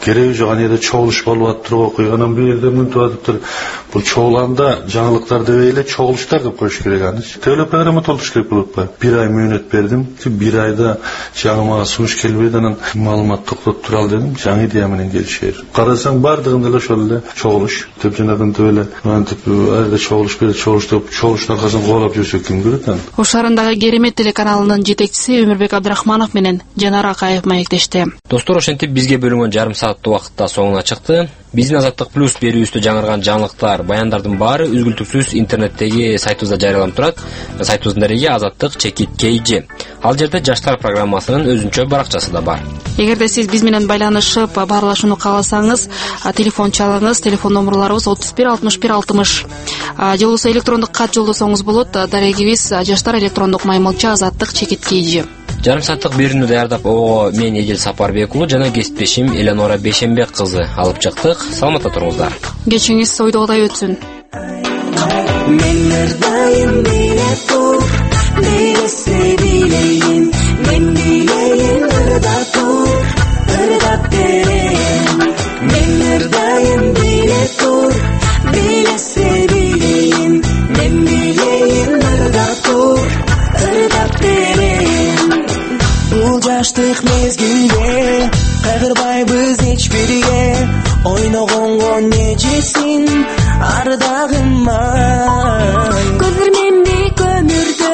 кереги жок, ана жерде чогулуш болуп атып окуйга, анан бул жерде мынтип атыптыр. Бул чогулганда жаңылыктар деп эле чогулуштар деп коюш керек аны. Төлөп программа толтуруш керек болуп атпайбы? 1 ай мөөнөт бердим. 1 айда жаңы мага сунуш келбейди, анан маалымат токтотуп туралы дедим. Жаңы идея менен келишер. Карасаң бардыгында эле ошол эле чогулуш. Деп жанагынтип эле антип айда чогулуш берет, чогулуш деп чогулуштун аркасынан кубалап жүрсөк ким көрөт аны? Ош шаарындагы Керемет телеканалынын жетекчиси Өмүрбек Абдрахманов менен Жанар Акаев маектешти. Достор, ошентип бизге бөлүнгөн жарым сааттык убакытта соңуна чыкты. Биздин Азаттык плюс берүүбүздө жаңырган жаңылыктар, баяндардын баары үзгүлтүксүз интернеттеги сайтыбызда жарыяланып турат. Сайтыбыздын дареги azattik.kg. Ал жерде жаштар программасынын өзүнчө баракчасы да бар. Эгерде сиз биз менен байланышып баарлашууну кааласаңыз, телефон чалыңыз. Телефон номерларыбыз 31 61 60. Же болбосо электрондук кат жолдосоңуз болот. Дарегибиз жаштар электрондук маймылча azattik.kg. Жарым сааттык берүүнү даярдап ого мен Эдил Сапарбек уулу жана кесиптешим Эленора Бешенбек кызы алып чыктык. Саламатта туруңуздар. Кечиңиз ойдогудай өтсүн. Мен ырдайын биле тур, билесе билейин, мен билейин ырда тур, ырдап берейин. Мен ырдайын биле тур, билесе билейин, мен билейин ырда тур, ырдап берейин. Бул жаштык мезгилде кайгырбайбыз эч бирге, ойногонго не жетсин ардагыма. Көзүрмемди көмүрдө